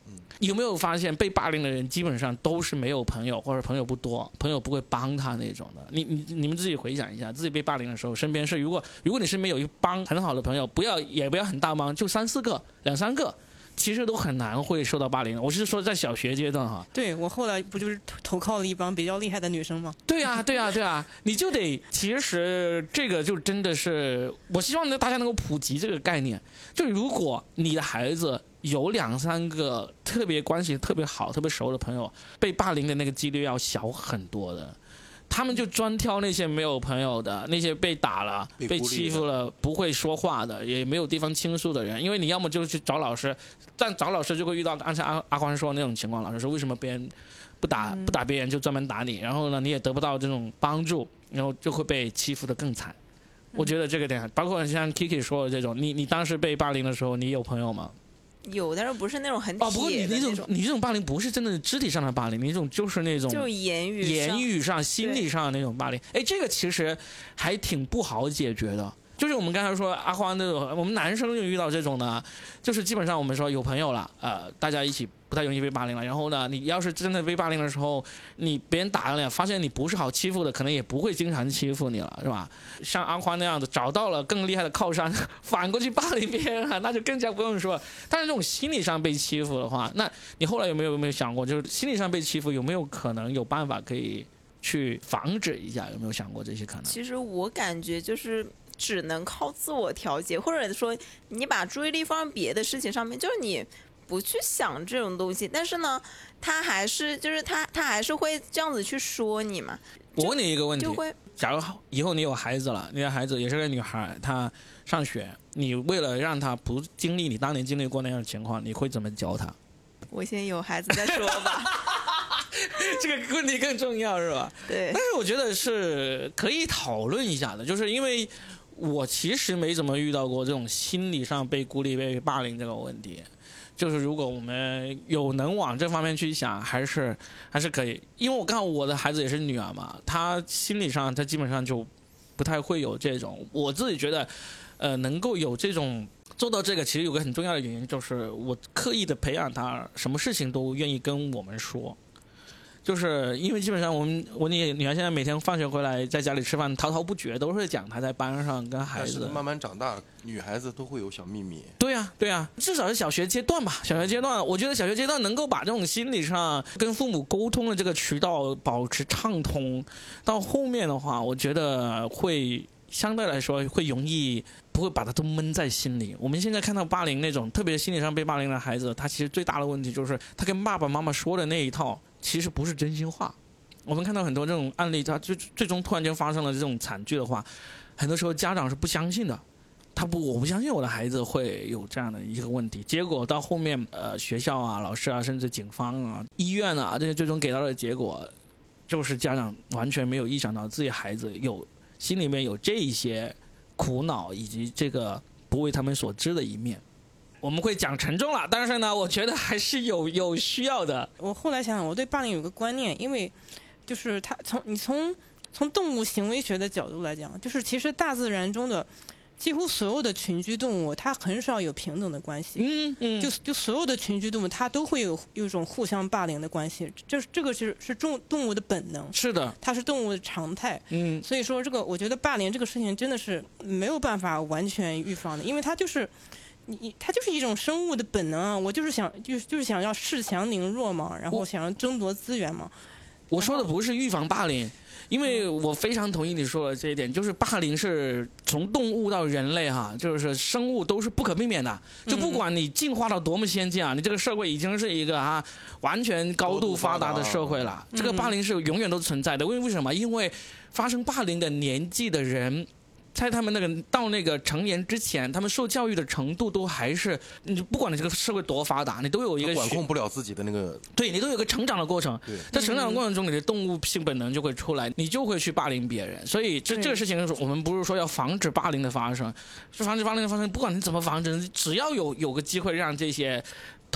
有没有发现被霸凌的人基本上都是没有朋友，或者朋友不多，朋友不会帮他那种的？你们自己回想一下，自己被霸凌的时候，身边是如果你身边有一帮很好的朋友，也不要很大帮，就3-4个、2-3个。其实都很难会受到霸凌。我是说在小学阶段哈。 对，我后来不就是投靠了一帮比较厉害的女生吗？ 对啊，你就得，其实这个就真的是，我希望大家能够普及这个概念。就如果你的孩子有2-3个特别关系特别好、特别熟的朋友，被霸凌的那个几率要小很多的。他们就专挑那些没有朋友的，那些被打了、被欺负了、不会说话的，也没有地方倾诉的人。因为你要么就去找老师，但找老师就会遇到按照阿欢说的那种情况，老师说为什么别人不打别人就专门打你，然后呢你也得不到这种帮助，然后就会被欺负得更惨。我觉得这个点，包括像 Kiki 说的这种，你当时被霸凌的时候，你有朋友吗？ 有，但是不是那种很铁的那种。 不过你这种霸凌不是真的肢体上的霸凌，你这种就是那种就是言语上、 心理上的那种霸凌。哎，这个其实还挺不好解决的。就是我们刚才说阿欢那种，我们男生就遇到这种的，就是基本上我们说有朋友了，大家一起不太容易被霸凌了。然后呢，你要是真的被霸凌的时候，你别人打了，发现你不是好欺负的，可能也不会经常欺负你了，是吧？像阿欢那样子，找到了更厉害的靠山，反过去霸凌别人了，那就更加不用说。但是这种心理上被欺负的话，那你后来有没有想过，就是心理上被欺负有没有可能有办法可以去防止一下？有没有想过这些可能？ 其实我感觉就是只能靠自我调节，或者说你把注意力放在别的事情上面，就是你不去想这种东西，但是呢，他还是会这样子去说你嘛。 我问你一个问题， 就会假如以后你有孩子了，你的孩子也是个女孩，她上学，你为了让她不经历你当年经历过那样的情况，你会怎么教她？ 我先有孩子再说吧。 这个问题更重要是吧？ 对。 但是我觉得是可以讨论一下的，就是因为我其实没怎么遇到过这种心理上被孤立、被霸凌这个问题。就是如果我们能往这方面去想，还是可以。因为我看我的孩子也是女儿嘛，她心理上她基本上就不太会有这种。我自己觉得，能够有这种做到这个，其实有个很重要的原因，就是我刻意的培养她，什么事情都愿意跟我们说。就是因为基本上我女儿现在每天放学回来在家里吃饭，滔滔不绝都是讲她在班上跟孩子。 但是慢慢长大，女孩子都会有小秘密。 对啊，至少是小学阶段吧。小学阶段，我觉得小学阶段能够把这种心理上跟父母沟通的这个渠道保持畅通，到后面的话，我觉得会相对来说会容易，不会把它都闷在心里。我们现在看到霸凌那种特别心理上被霸凌的孩子，他其实最大的问题就是他跟爸爸妈妈说的那一套其实不是真心话。我们看到很多这种案例，他最终突然间发生了这种惨剧的话，很多时候家长是不相信的，我不相信我的孩子会有这样的一个问题。结果到后面学校啊、老师啊，甚至警方啊、医院啊，这些最终给到的结果就是家长完全没有意识到自己孩子心里面有这一些苦恼，以及这个不为他们所知的一面。我们会讲沉重了，但是呢，我觉得还是有需要的。 我后来想想，我对霸凌有个观念，因为就是从动物行为学的角度来讲，就是其实大自然中的几乎所有的群居动物，它很少有平等的关系。就所有的群居动物，它都会有一种互相霸凌的关系。这个是动物的本能。 是的， 它是动物的常态。所以说这个，我觉得霸凌这个事情真的是没有办法完全预防的，因为它就是一种生物的本能啊。我就是想要恃强凌弱嘛，然后想要争夺资源嘛。 我说的不是预防霸凌，因为我非常同意你说的这一点，就是霸凌是从动物到人类哈，就是生物都是不可避免的。就不管你进化到多么先进啊，你这个社会已经是一个完全高度发达的社会了，这个霸凌是永远都存在的。为什么？因为发生霸凌的年纪的人，在他们到那个成年之前，他们受教育的程度都还是，你不管你这个社会多发达，你都有一个管控不了自己的那个， 对，你都有一个成长的过程。在成长的过程中，你的动物性本能就会出来，你就会去霸凌别人。所以这个事情，我们不是说要防止霸凌的发生，是防止霸凌的发生。不管你怎么防止，只要有个机会让这些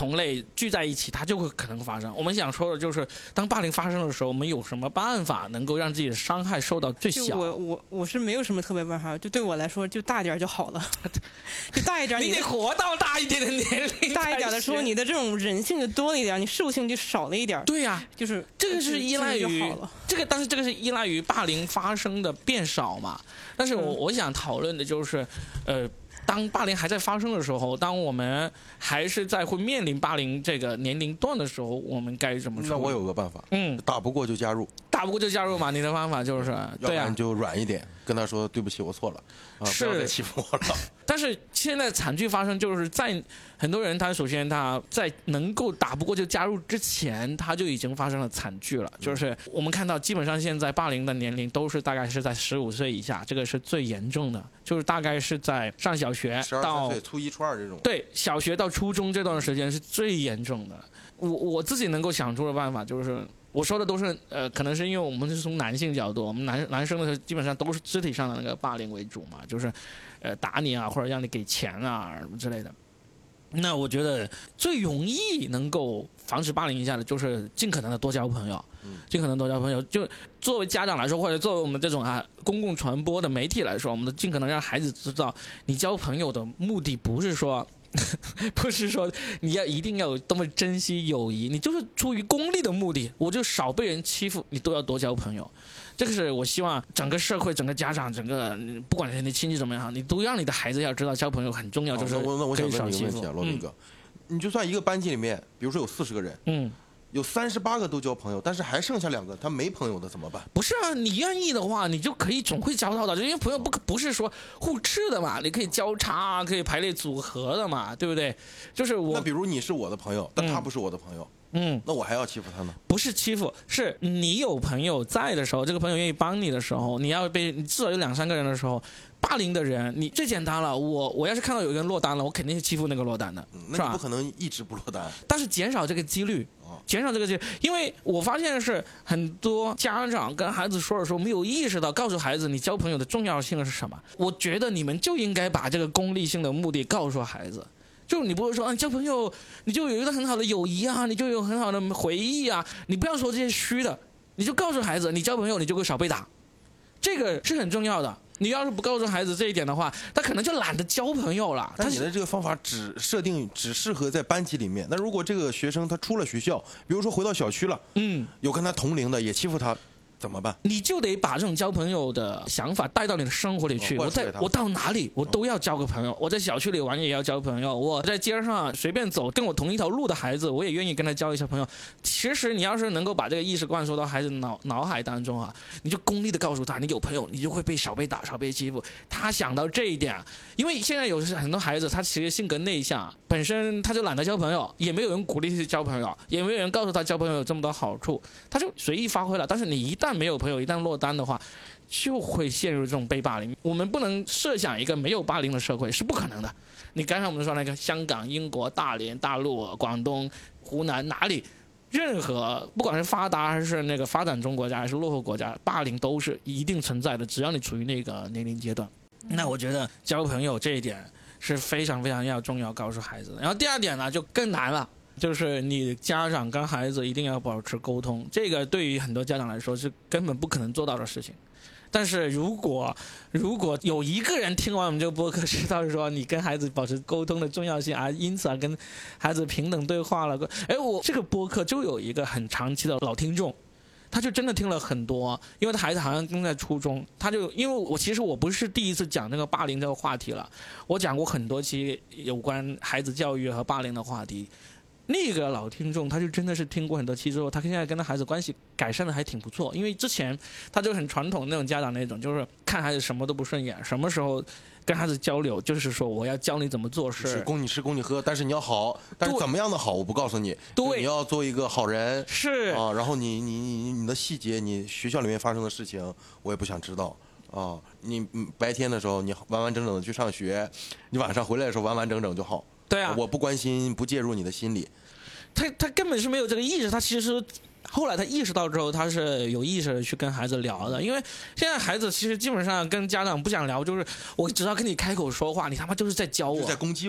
同类聚在一起，它就会可能发生。我们想说的就是，当霸凌发生的时候，我们有什么办法能够让自己的伤害受到最小？ 我是没有什么特别办法，就对我来说，就大点就好了，就大一点。 你得活到大一点的年龄， 大一点的时候，你的这种人性就多了一点，你兽性就少了一点。 对呀、 就是这个是依赖于这个， 但是这个是依赖于霸凌发生的变少嘛。但是我想讨论的就是，当霸凌还在发生的时候，当我们还是在会面临霸凌这个年龄段的时候，我们该怎么处理？ 那我有个办法，打不过就加入， 打不过就加入嘛。你的方法就是， 要不然就软一点，跟他说对不起，我错了，不要再欺负我了。 但是现在惨剧发生，就是在很多人他首先他在能够打不过就加入之前，他就已经发生了惨剧了。就是我们看到，基本上现在霸凌的年龄都是大概是在15岁以下，这个是最严重的，就是大概是在上小学到 12岁、初1、初2这种。 对，小学到初中这段时间是最严重的。我自己能够想出的办法就是。我说的都是可能是因为我们是从男性角度，我们男生的时候基本上都是肢体上的那个霸凌为主嘛，就是打你啊，或者让你给钱啊什么之类的。那我觉得最容易能够防止霸凌一下的，就是尽可能的多交朋友，尽可能多交朋友。就作为家长来说，或者作为我们这种公共传播的媒体来说，我们尽可能让孩子知道，你交朋友的目的不是说。不是说你一定要有多么珍惜友谊，你就是出于功利的目的，我就少被人欺负，你都要多交朋友。这个是我希望整个社会、整个家长、整个不管是你亲戚怎么样，你都让你的孩子要知道交朋友很重要，就是我想问你一个问题啊，罗宾哥，你就算一个班级里面，比如说有40个人，有38个都交朋友，但是还剩下2个他没朋友的怎么办？ 不是啊，你愿意的话，你就可以总会交到的，因为朋友不是说互斥的嘛，你可以交叉，可以排列组合的嘛，对不对？就是我。 那比如你是我的朋友，但他不是我的朋友，那我还要欺负他呢？ 不是欺负，是你有朋友在的时候，这个朋友愿意帮你的时候，你至少有2、3个人的时候。霸凌的人，你最简单了。我要是看到有一个人落单了，我肯定是欺负那个落单的， 那你不可能一直不落单。 但是减少这个几率，因为我发现是很多家长跟孩子说的时候没有意识到，告诉孩子你交朋友的重要性是什么。我觉得你们就应该把这个功利性的目的告诉孩子。就你不会说交朋友你就有一个很好的友谊啊，你就有很好的回忆啊，你不要说这些虚的，你就告诉孩子，你交朋友你就会少被打，这个是很重要的。你要是不告诉孩子这一点的话，他可能就懒得交朋友了。 但你的这个方法只适合在班级里面。那如果这个学生他出了学校，比如说回到小区了，有跟他同龄的也欺负他，怎么办？ 你就得把这种交朋友的想法带到你的生活里去。我到哪里我都要交个朋友，我在小区里玩也要交朋友，我在街上随便走跟我同一条路的孩子，我也愿意跟他交一下朋友。其实你要是能够把这个意识灌输到孩子脑海当中啊，你就功利的告诉他，你有朋友你就会少被打少被欺负。他想到这一点，因为现在有很多孩子他其实性格内向，本身他就懒得交朋友，也没有人鼓励去交朋友，也没有人告诉他交朋友有这么多好处，他就随意发挥了。但是你一旦没有朋友，一旦落单的话，就会陷入这种被霸凌。我们不能设想一个没有霸凌的社会，是不可能的。你刚才我们说那个香港、英国、大连、大陆、广东、湖南哪里，任何不管是发达还是那个发展中国家还是落后国家，霸凌都是一定存在的，只要你处于那个年龄阶段。那我觉得交朋友这一点是非常非常重要告诉孩子的。然后第二点呢就更难了，就是你家长跟孩子一定要保持沟通，这个对于很多家长来说是根本不可能做到的事情。但是如果有一个人听完我们这个播客，知道说你跟孩子保持沟通的重要性啊，因此跟孩子平等对话了，我这个播客就有一个很长期的老听众，他就真的听了很多，因为他孩子好像正在初中，他就因为其实我不是第一次讲那个霸凌这个话题了，我讲过很多期有关孩子教育和霸凌的话题。那个老听众他就真的是听过很多期之后，他现在跟他孩子关系改善的还挺不错。因为之前他就很传统那种家长那种，就是看孩子什么都不顺眼，什么时候跟孩子交流就是说我要教你怎么做事， 是供你吃供你喝，但是你要好，但是怎么样的好我不告诉你。 对， 你要做一个好人， 是啊，然后你的细节，你学校里面发生的事情我也不想知道啊。你白天的时候你完完整整的去上学，你晚上回来的时候完完整整就好。 对啊， 我不关心，不介入你的心理。 他根本是没有这个意识，他其实后来他意识到之后，他是有意识的去跟孩子聊的。因为现在孩子其实基本上跟家长不想聊，就是我只要跟你开口说话，你他妈就是在教我， 就是在攻击我。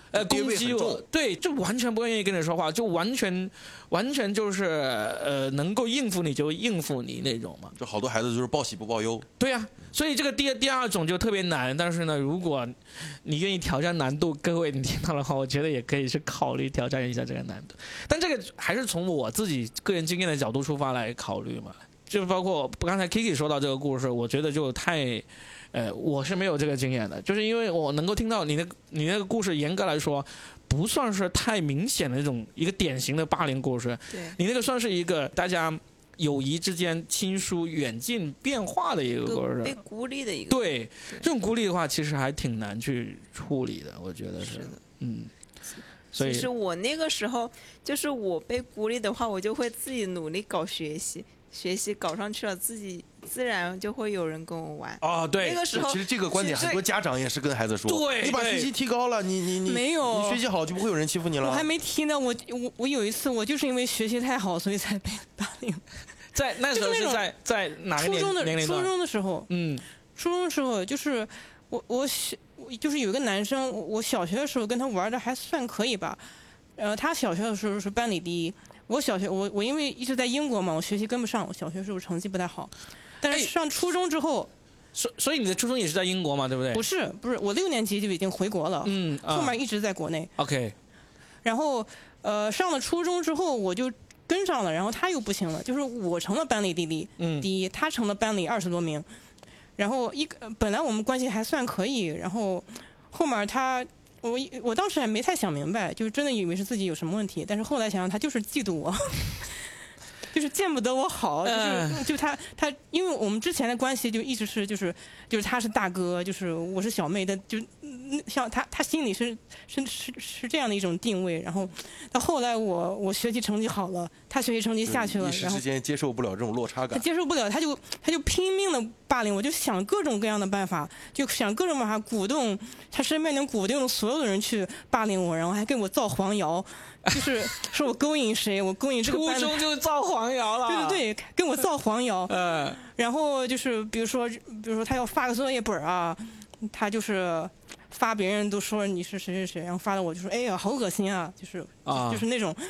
攻击我，对，就完全不愿意跟你说话，就完全就是能够应付你就应付你那种嘛。 就好多孩子就是报喜不报忧。 对啊，所以这个第二种就特别难，但是呢，如果你愿意挑战难度，各位你听到的话，我觉得也可以去考虑挑战一下这个难度。但这个还是从我自己个人经验的角度出发来考虑嘛，就包括刚才 Kiki 说到这个故事，我觉得就太。我是没有这个经验的，就是因为我能够听到你那个故事，严格来说不算是太明显的那种一个典型的霸凌故事。 对， 你那个算是一个大家友谊之间亲疏远近变化的一个故事， 被孤立的一个。 对，这种孤立的话，其实还挺难去处理的，我觉得是的，所以其实我那个时候就是我被孤立的话，我就会自己努力搞学习搞上去了，自己自然就会有人跟我玩。 哦，对， 那个时候其实这个观点很多家长也是跟孩子说， 对， 你把学习提高了，你没有， 你学习好就不会有人欺负你了。 我还没提呢，我有一次我就是因为学习太好，所以才被霸凌。 在那时候是在哪个年龄段？ 初中的时候，初中的时候就是我就是有一个男生，我小学的时候跟他玩的还算可以吧，他小学的时候是班里第一。我小学我因为一直在英国嘛，我学习跟不上，我小学时候成绩不太好，但是上初中之后， 所以你的初中也是在英国嘛，对不对？ 不是，我6年级就已经回国了，后面一直在国内。 OK， 然后上了初中之后我就跟上了，然后他又不行了，就是我成了班里第一，他成了班里20多名，然后本来我们关系还算可以，然后后面我当时还没太想明白，就是真的以为是自己有什么问题，但是后来想想他就是嫉妒我，就是见不得我好，就他，因为我们之前的关系就一直是就是他是大哥，就是我是小妹的，就像他心里是这样的一种定位，然后到后来我学习成绩好了，他学习成绩下去了， 一时之间接受不了这种落差感， 他接受不了，他就拼命的霸凌我，就想各种各样的办法，就想各种办法鼓动他身边能鼓动所有的人去霸凌我，然后还给我造黄谣，就是说我勾引谁，我勾引这个班。 初中就造黄谣了。 对，跟我造黄谣。然后就是比如说他要发个作业本啊，他就是发别人都说你是谁，然后发了我就说哎呀好恶心啊，就是那种，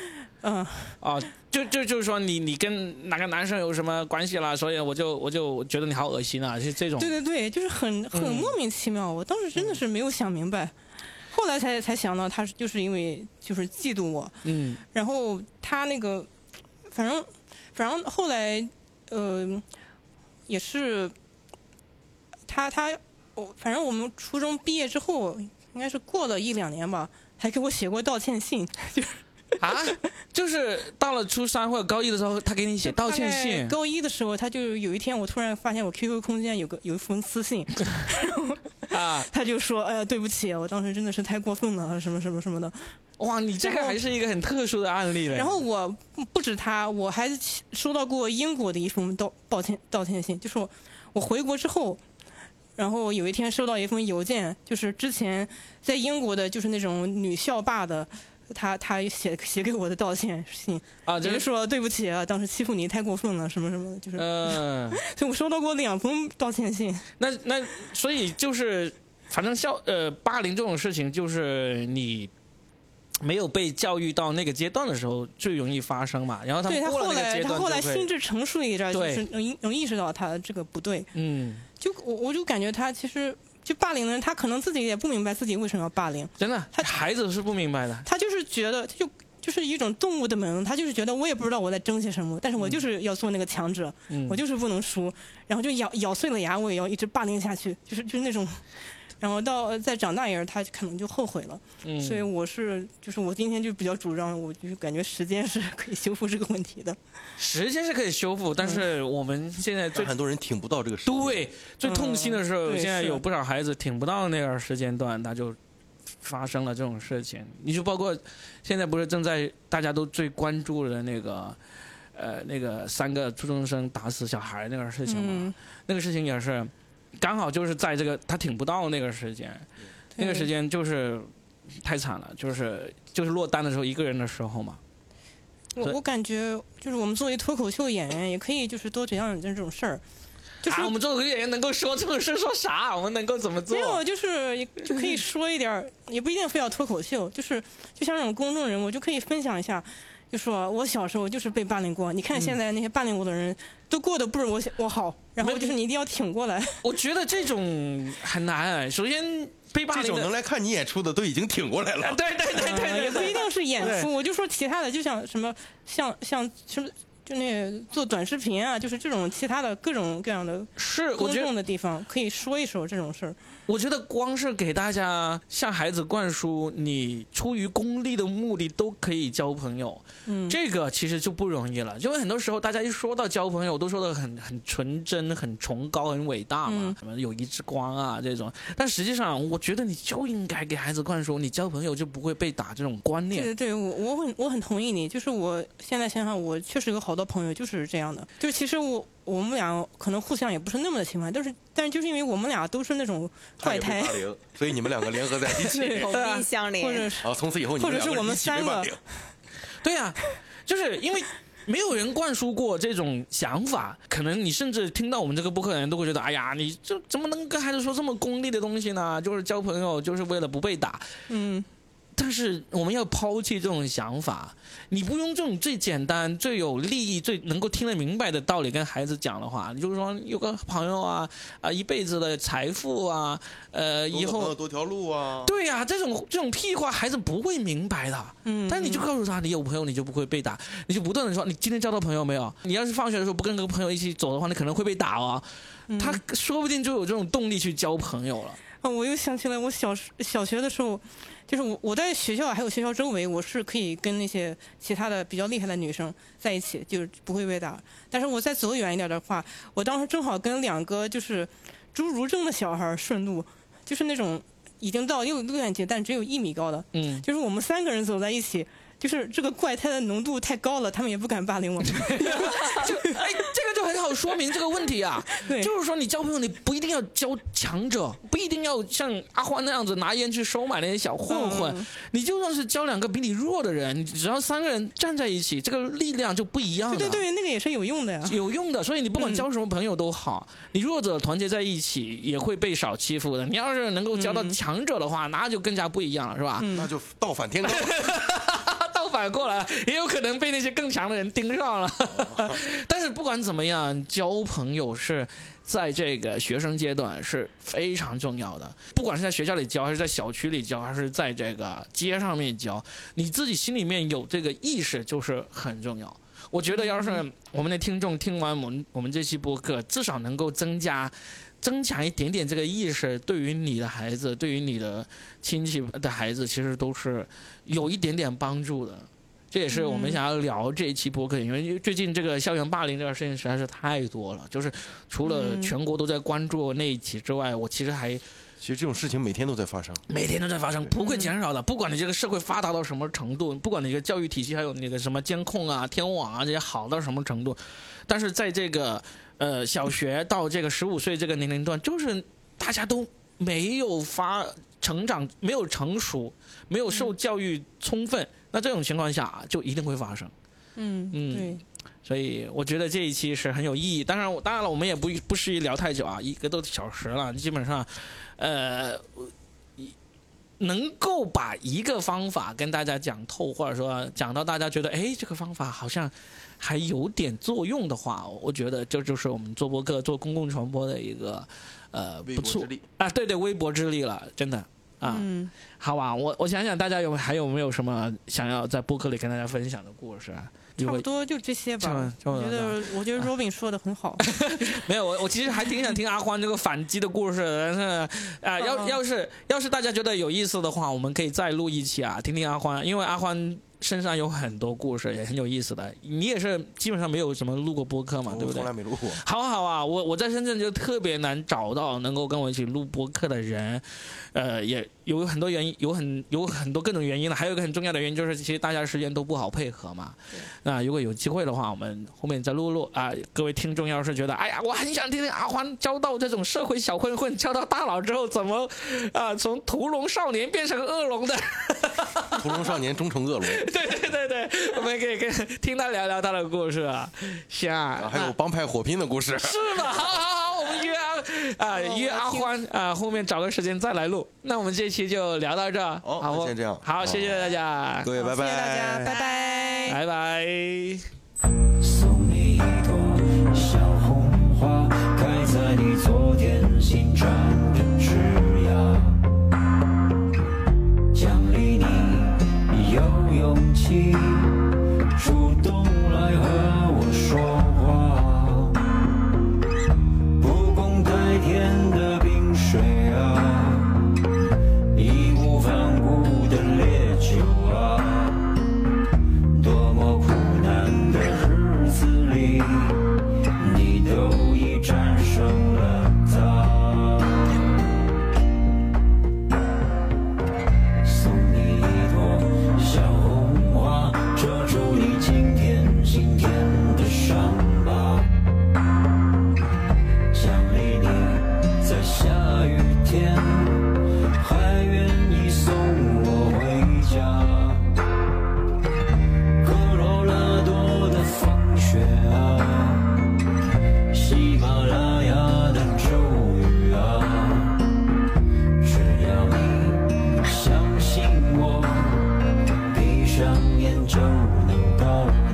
就是说你跟哪个男生有什么关系了，所以我就觉得你好恶心啊，是这种。 对，就是很莫名其妙，我当时真的是没有想明白。后来才想到他就是因为就是嫉妒我，然后他那个反正后来也是他反正我们初中毕业之后应该是过了1-2年吧，还给我写过道歉信， 就是到了初3或者高1的时候，他给你写道歉信。 高1的时候，他就有一天我突然发现我 QQ 空间有一封私信，他就说哎呀对不起，我当时真的是太过分了，什么什么什么的。 哇，你这个还是一个很特殊的案例嘞。 然后我不止他，我还收到过英国的一封道歉信，就是我回国之后，然后有一天收到一封邮件，就是之前在英国的就是那种女校霸的。他写给我的道歉信就是说对不起啊，当时欺负你太过分了，什么什么，就是所以我收到过2封道歉信。 那所以就是反正霸凌这种事情，就是你没有被教育到那个阶段的时候最容易发生嘛。然后他后来心智成熟一点，就是能意识到他这个不对。就我就感觉他其实。就霸凌的人，他可能自己也不明白自己为什么要霸凌。 真的，孩子是不明白的。 他就是觉得，就是一种动物的本能，他就是觉得我也不知道我在争些什么，但是我就是要做那个强者，我就是不能输，然后就咬碎了牙，我也要一直霸凌下去，就是那种。然后再长大一点，他可能就后悔了。所以我今天就比较主张，我就感觉时间是可以修复这个问题的。 时间是可以修复，但是我们现在很多人挺不到这个时间。 对，最痛心的时候，现在有不少孩子挺不到那个时间段，他就发生了这种事情。你就包括现在不是正在大家都最关注的那个3个初中生打死小孩那个事情嘛，那个事情也是。刚好就是在这个他挺不到那个时间，那个时间就是太惨了，就是落单的时候一个人的时候嘛。 我感觉就是我们作为脱口秀演员，也可以就是多讲讲这种事儿， 就是我们做脱口秀演员能够说这种事说啥？我们能够怎么做？ 没有，就可以说一点，也不一定非要脱口秀，就像这种公众人物，就可以分享一下，就说我小时候就是被霸凌过，你看现在那些霸凌我的人都过得不如我好，然后就是你一定要挺过来。 我觉得这种很难，首先。被霸凌这种能来看你演出的都已经挺过来了。 对， 也不一定是演出，我就说其他的，就像什么像什么。就那做短视频啊，就是这种其他的各种各样的公众的地方，可以说一说这种事儿。 我觉得光是给大家向孩子灌输，你出于功利的目的都可以交朋友，这个其实就不容易了。因为很多时候大家一说到交朋友，都说的很纯真、很崇高、很伟大嘛，什么友谊之光啊这种。但实际上，我觉得你就应该给孩子灌输，你交朋友就不会被打这种观念。 对，我很同意你。就是我现在想想，我确实有好多朋友就是这样的。就是其实我们俩可能互相也不是那么的喜欢，但是就是因为我们俩都是那种怪胎， 所以你们两个联合在一起， 同病相怜， 或者从此以后你们两个或者是我们三个， 对呀，就是因为没有人灌输过这种想法，可能你甚至听到我们这个播客的人都会觉得，哎呀，你就怎么能跟孩子说这么功利的东西呢？就是交朋友就是为了不被打，但是我们要抛弃这种想法，你不用这种最简单、最有利益、最能够听得明白的道理跟孩子讲的话，你就是说有个朋友啊，一辈子的财富啊，以后多条路啊， 对呀，这种屁话孩子不会明白的。但是你就告诉他，你有朋友你就不会被打，你就不断的说，你今天交到朋友没有？你要是放学的时候不跟个朋友一起走的话，你可能会被打哦。他说不定就有这种动力去交朋友了。 我又想起来，我小学的时候，就是我在学校还有学校周围，我是可以跟那些其他的比较厉害的女生在一起，就是不会被打。但是我再走远一点的话，我当时正好跟2个就是侏儒症的小孩顺路，就是那种已经到6年级但只有1米高的，就是我们3个人走在一起。就是这个怪胎的浓度太高了，他们也不敢霸凌我们。 这个就很好说明这个问题啊。 对， 就是说你交朋友，你不一定要交强者，不一定要像阿欢那样子拿烟去收买那些小混混。你就算是交2个比你弱的人，你只要3个人站在一起，这个力量就不一样了。 对，那个也是有用的呀。 有用的，所以你不管交什么朋友都好，你弱者团结在一起也会被少欺负的。你要是能够交到强者的话，那就更加不一样了，是吧？ 那就倒反天罡。 反过来也有可能被那些更强的人盯上了。但是不管怎么样，交朋友是在这个学生阶段是非常重要的，不管是在学校里交，还是在小区里交，还是在这个街上面交，你自己心里面有这个意识就是很重要。我觉得要是我们的听众听完我们这期播客，至少能够增强一点点这个意识，对于你的孩子，对于你的亲戚的孩子，其实都是有一点点帮助的。这也是我们想要聊这一期播客，因为最近这个校园霸凌这个事情实在是太多了，就是除了全国都在关注那一起之外，我其实这种事情每天都在发生， 不会减少的。不管你这个社会发达到什么程度，不管你这个教育体系还有那个什么监控啊、天网啊这些好到什么程度，但是在这个小学到这个15岁这个年龄段，就是大家都没有成长，没有成熟，没有受教育充分，那这种情况下就一定会发生。 对。 所以我觉得这一期是很有意义。当然了，我们也不适宜聊太久啊，1个多小时了，基本上，能够把一个方法跟大家讲透，或者说讲到大家觉得，这个方法好像还有点作用的话，我觉得这就是我们做播客、做公共传播的一个不错啊，对，微薄之力了，真的啊。好吧，我想想，大家还有没有什么想要在播客里跟大家分享的故事？ 差不多就这些吧。我觉得 Robin 说的很好。 没有，我其实还挺想听阿欢这个反击的故事，但是要是大家觉得有意思的话，我们可以再录一期啊，听听阿欢，因为阿欢身上有很多故事，也很有意思的。你也是基本上没有什么录过播客嘛，对不对？ 从来没录过。 好啊，我在深圳就特别难找到能够跟我一起录播客的人，也有很多原因，有很多各种原因了。还有一个很重要的原因就是，其实大家时间都不好配合嘛。那如果有机会的话，我们后面再录啊。各位听众要是觉得，哎呀，我很想听听阿欢教到这种社会小混混，教到大佬之后怎么从屠龙少年变成恶龙的。 屠龙少年终成恶龙。 对，我们可以听他聊聊他的故事啊。行啊， 还有帮派火拼的故事。 是吗？好， 约阿欢后面找个时间再来录。那我们这期就聊到这儿， 好，先这样， 好，谢谢大家， 各位拜拜， 谢谢大家，拜拜， 拜拜。 送你一朵小红花，开在你昨天新长的枝桠，奖励你有勇气主动来和我说话，不共戴天的冰水啊，义无反顾的烈酒啊，多么苦难的日子里，你都已战胜了它。送你一朵小红花，遮住你今天的伤疤，奖励你在下雨天还愿意送我回家。科罗拉多的风雪啊，喜马拉雅的骤雨啊，只要你相信我，闭上眼就能到达。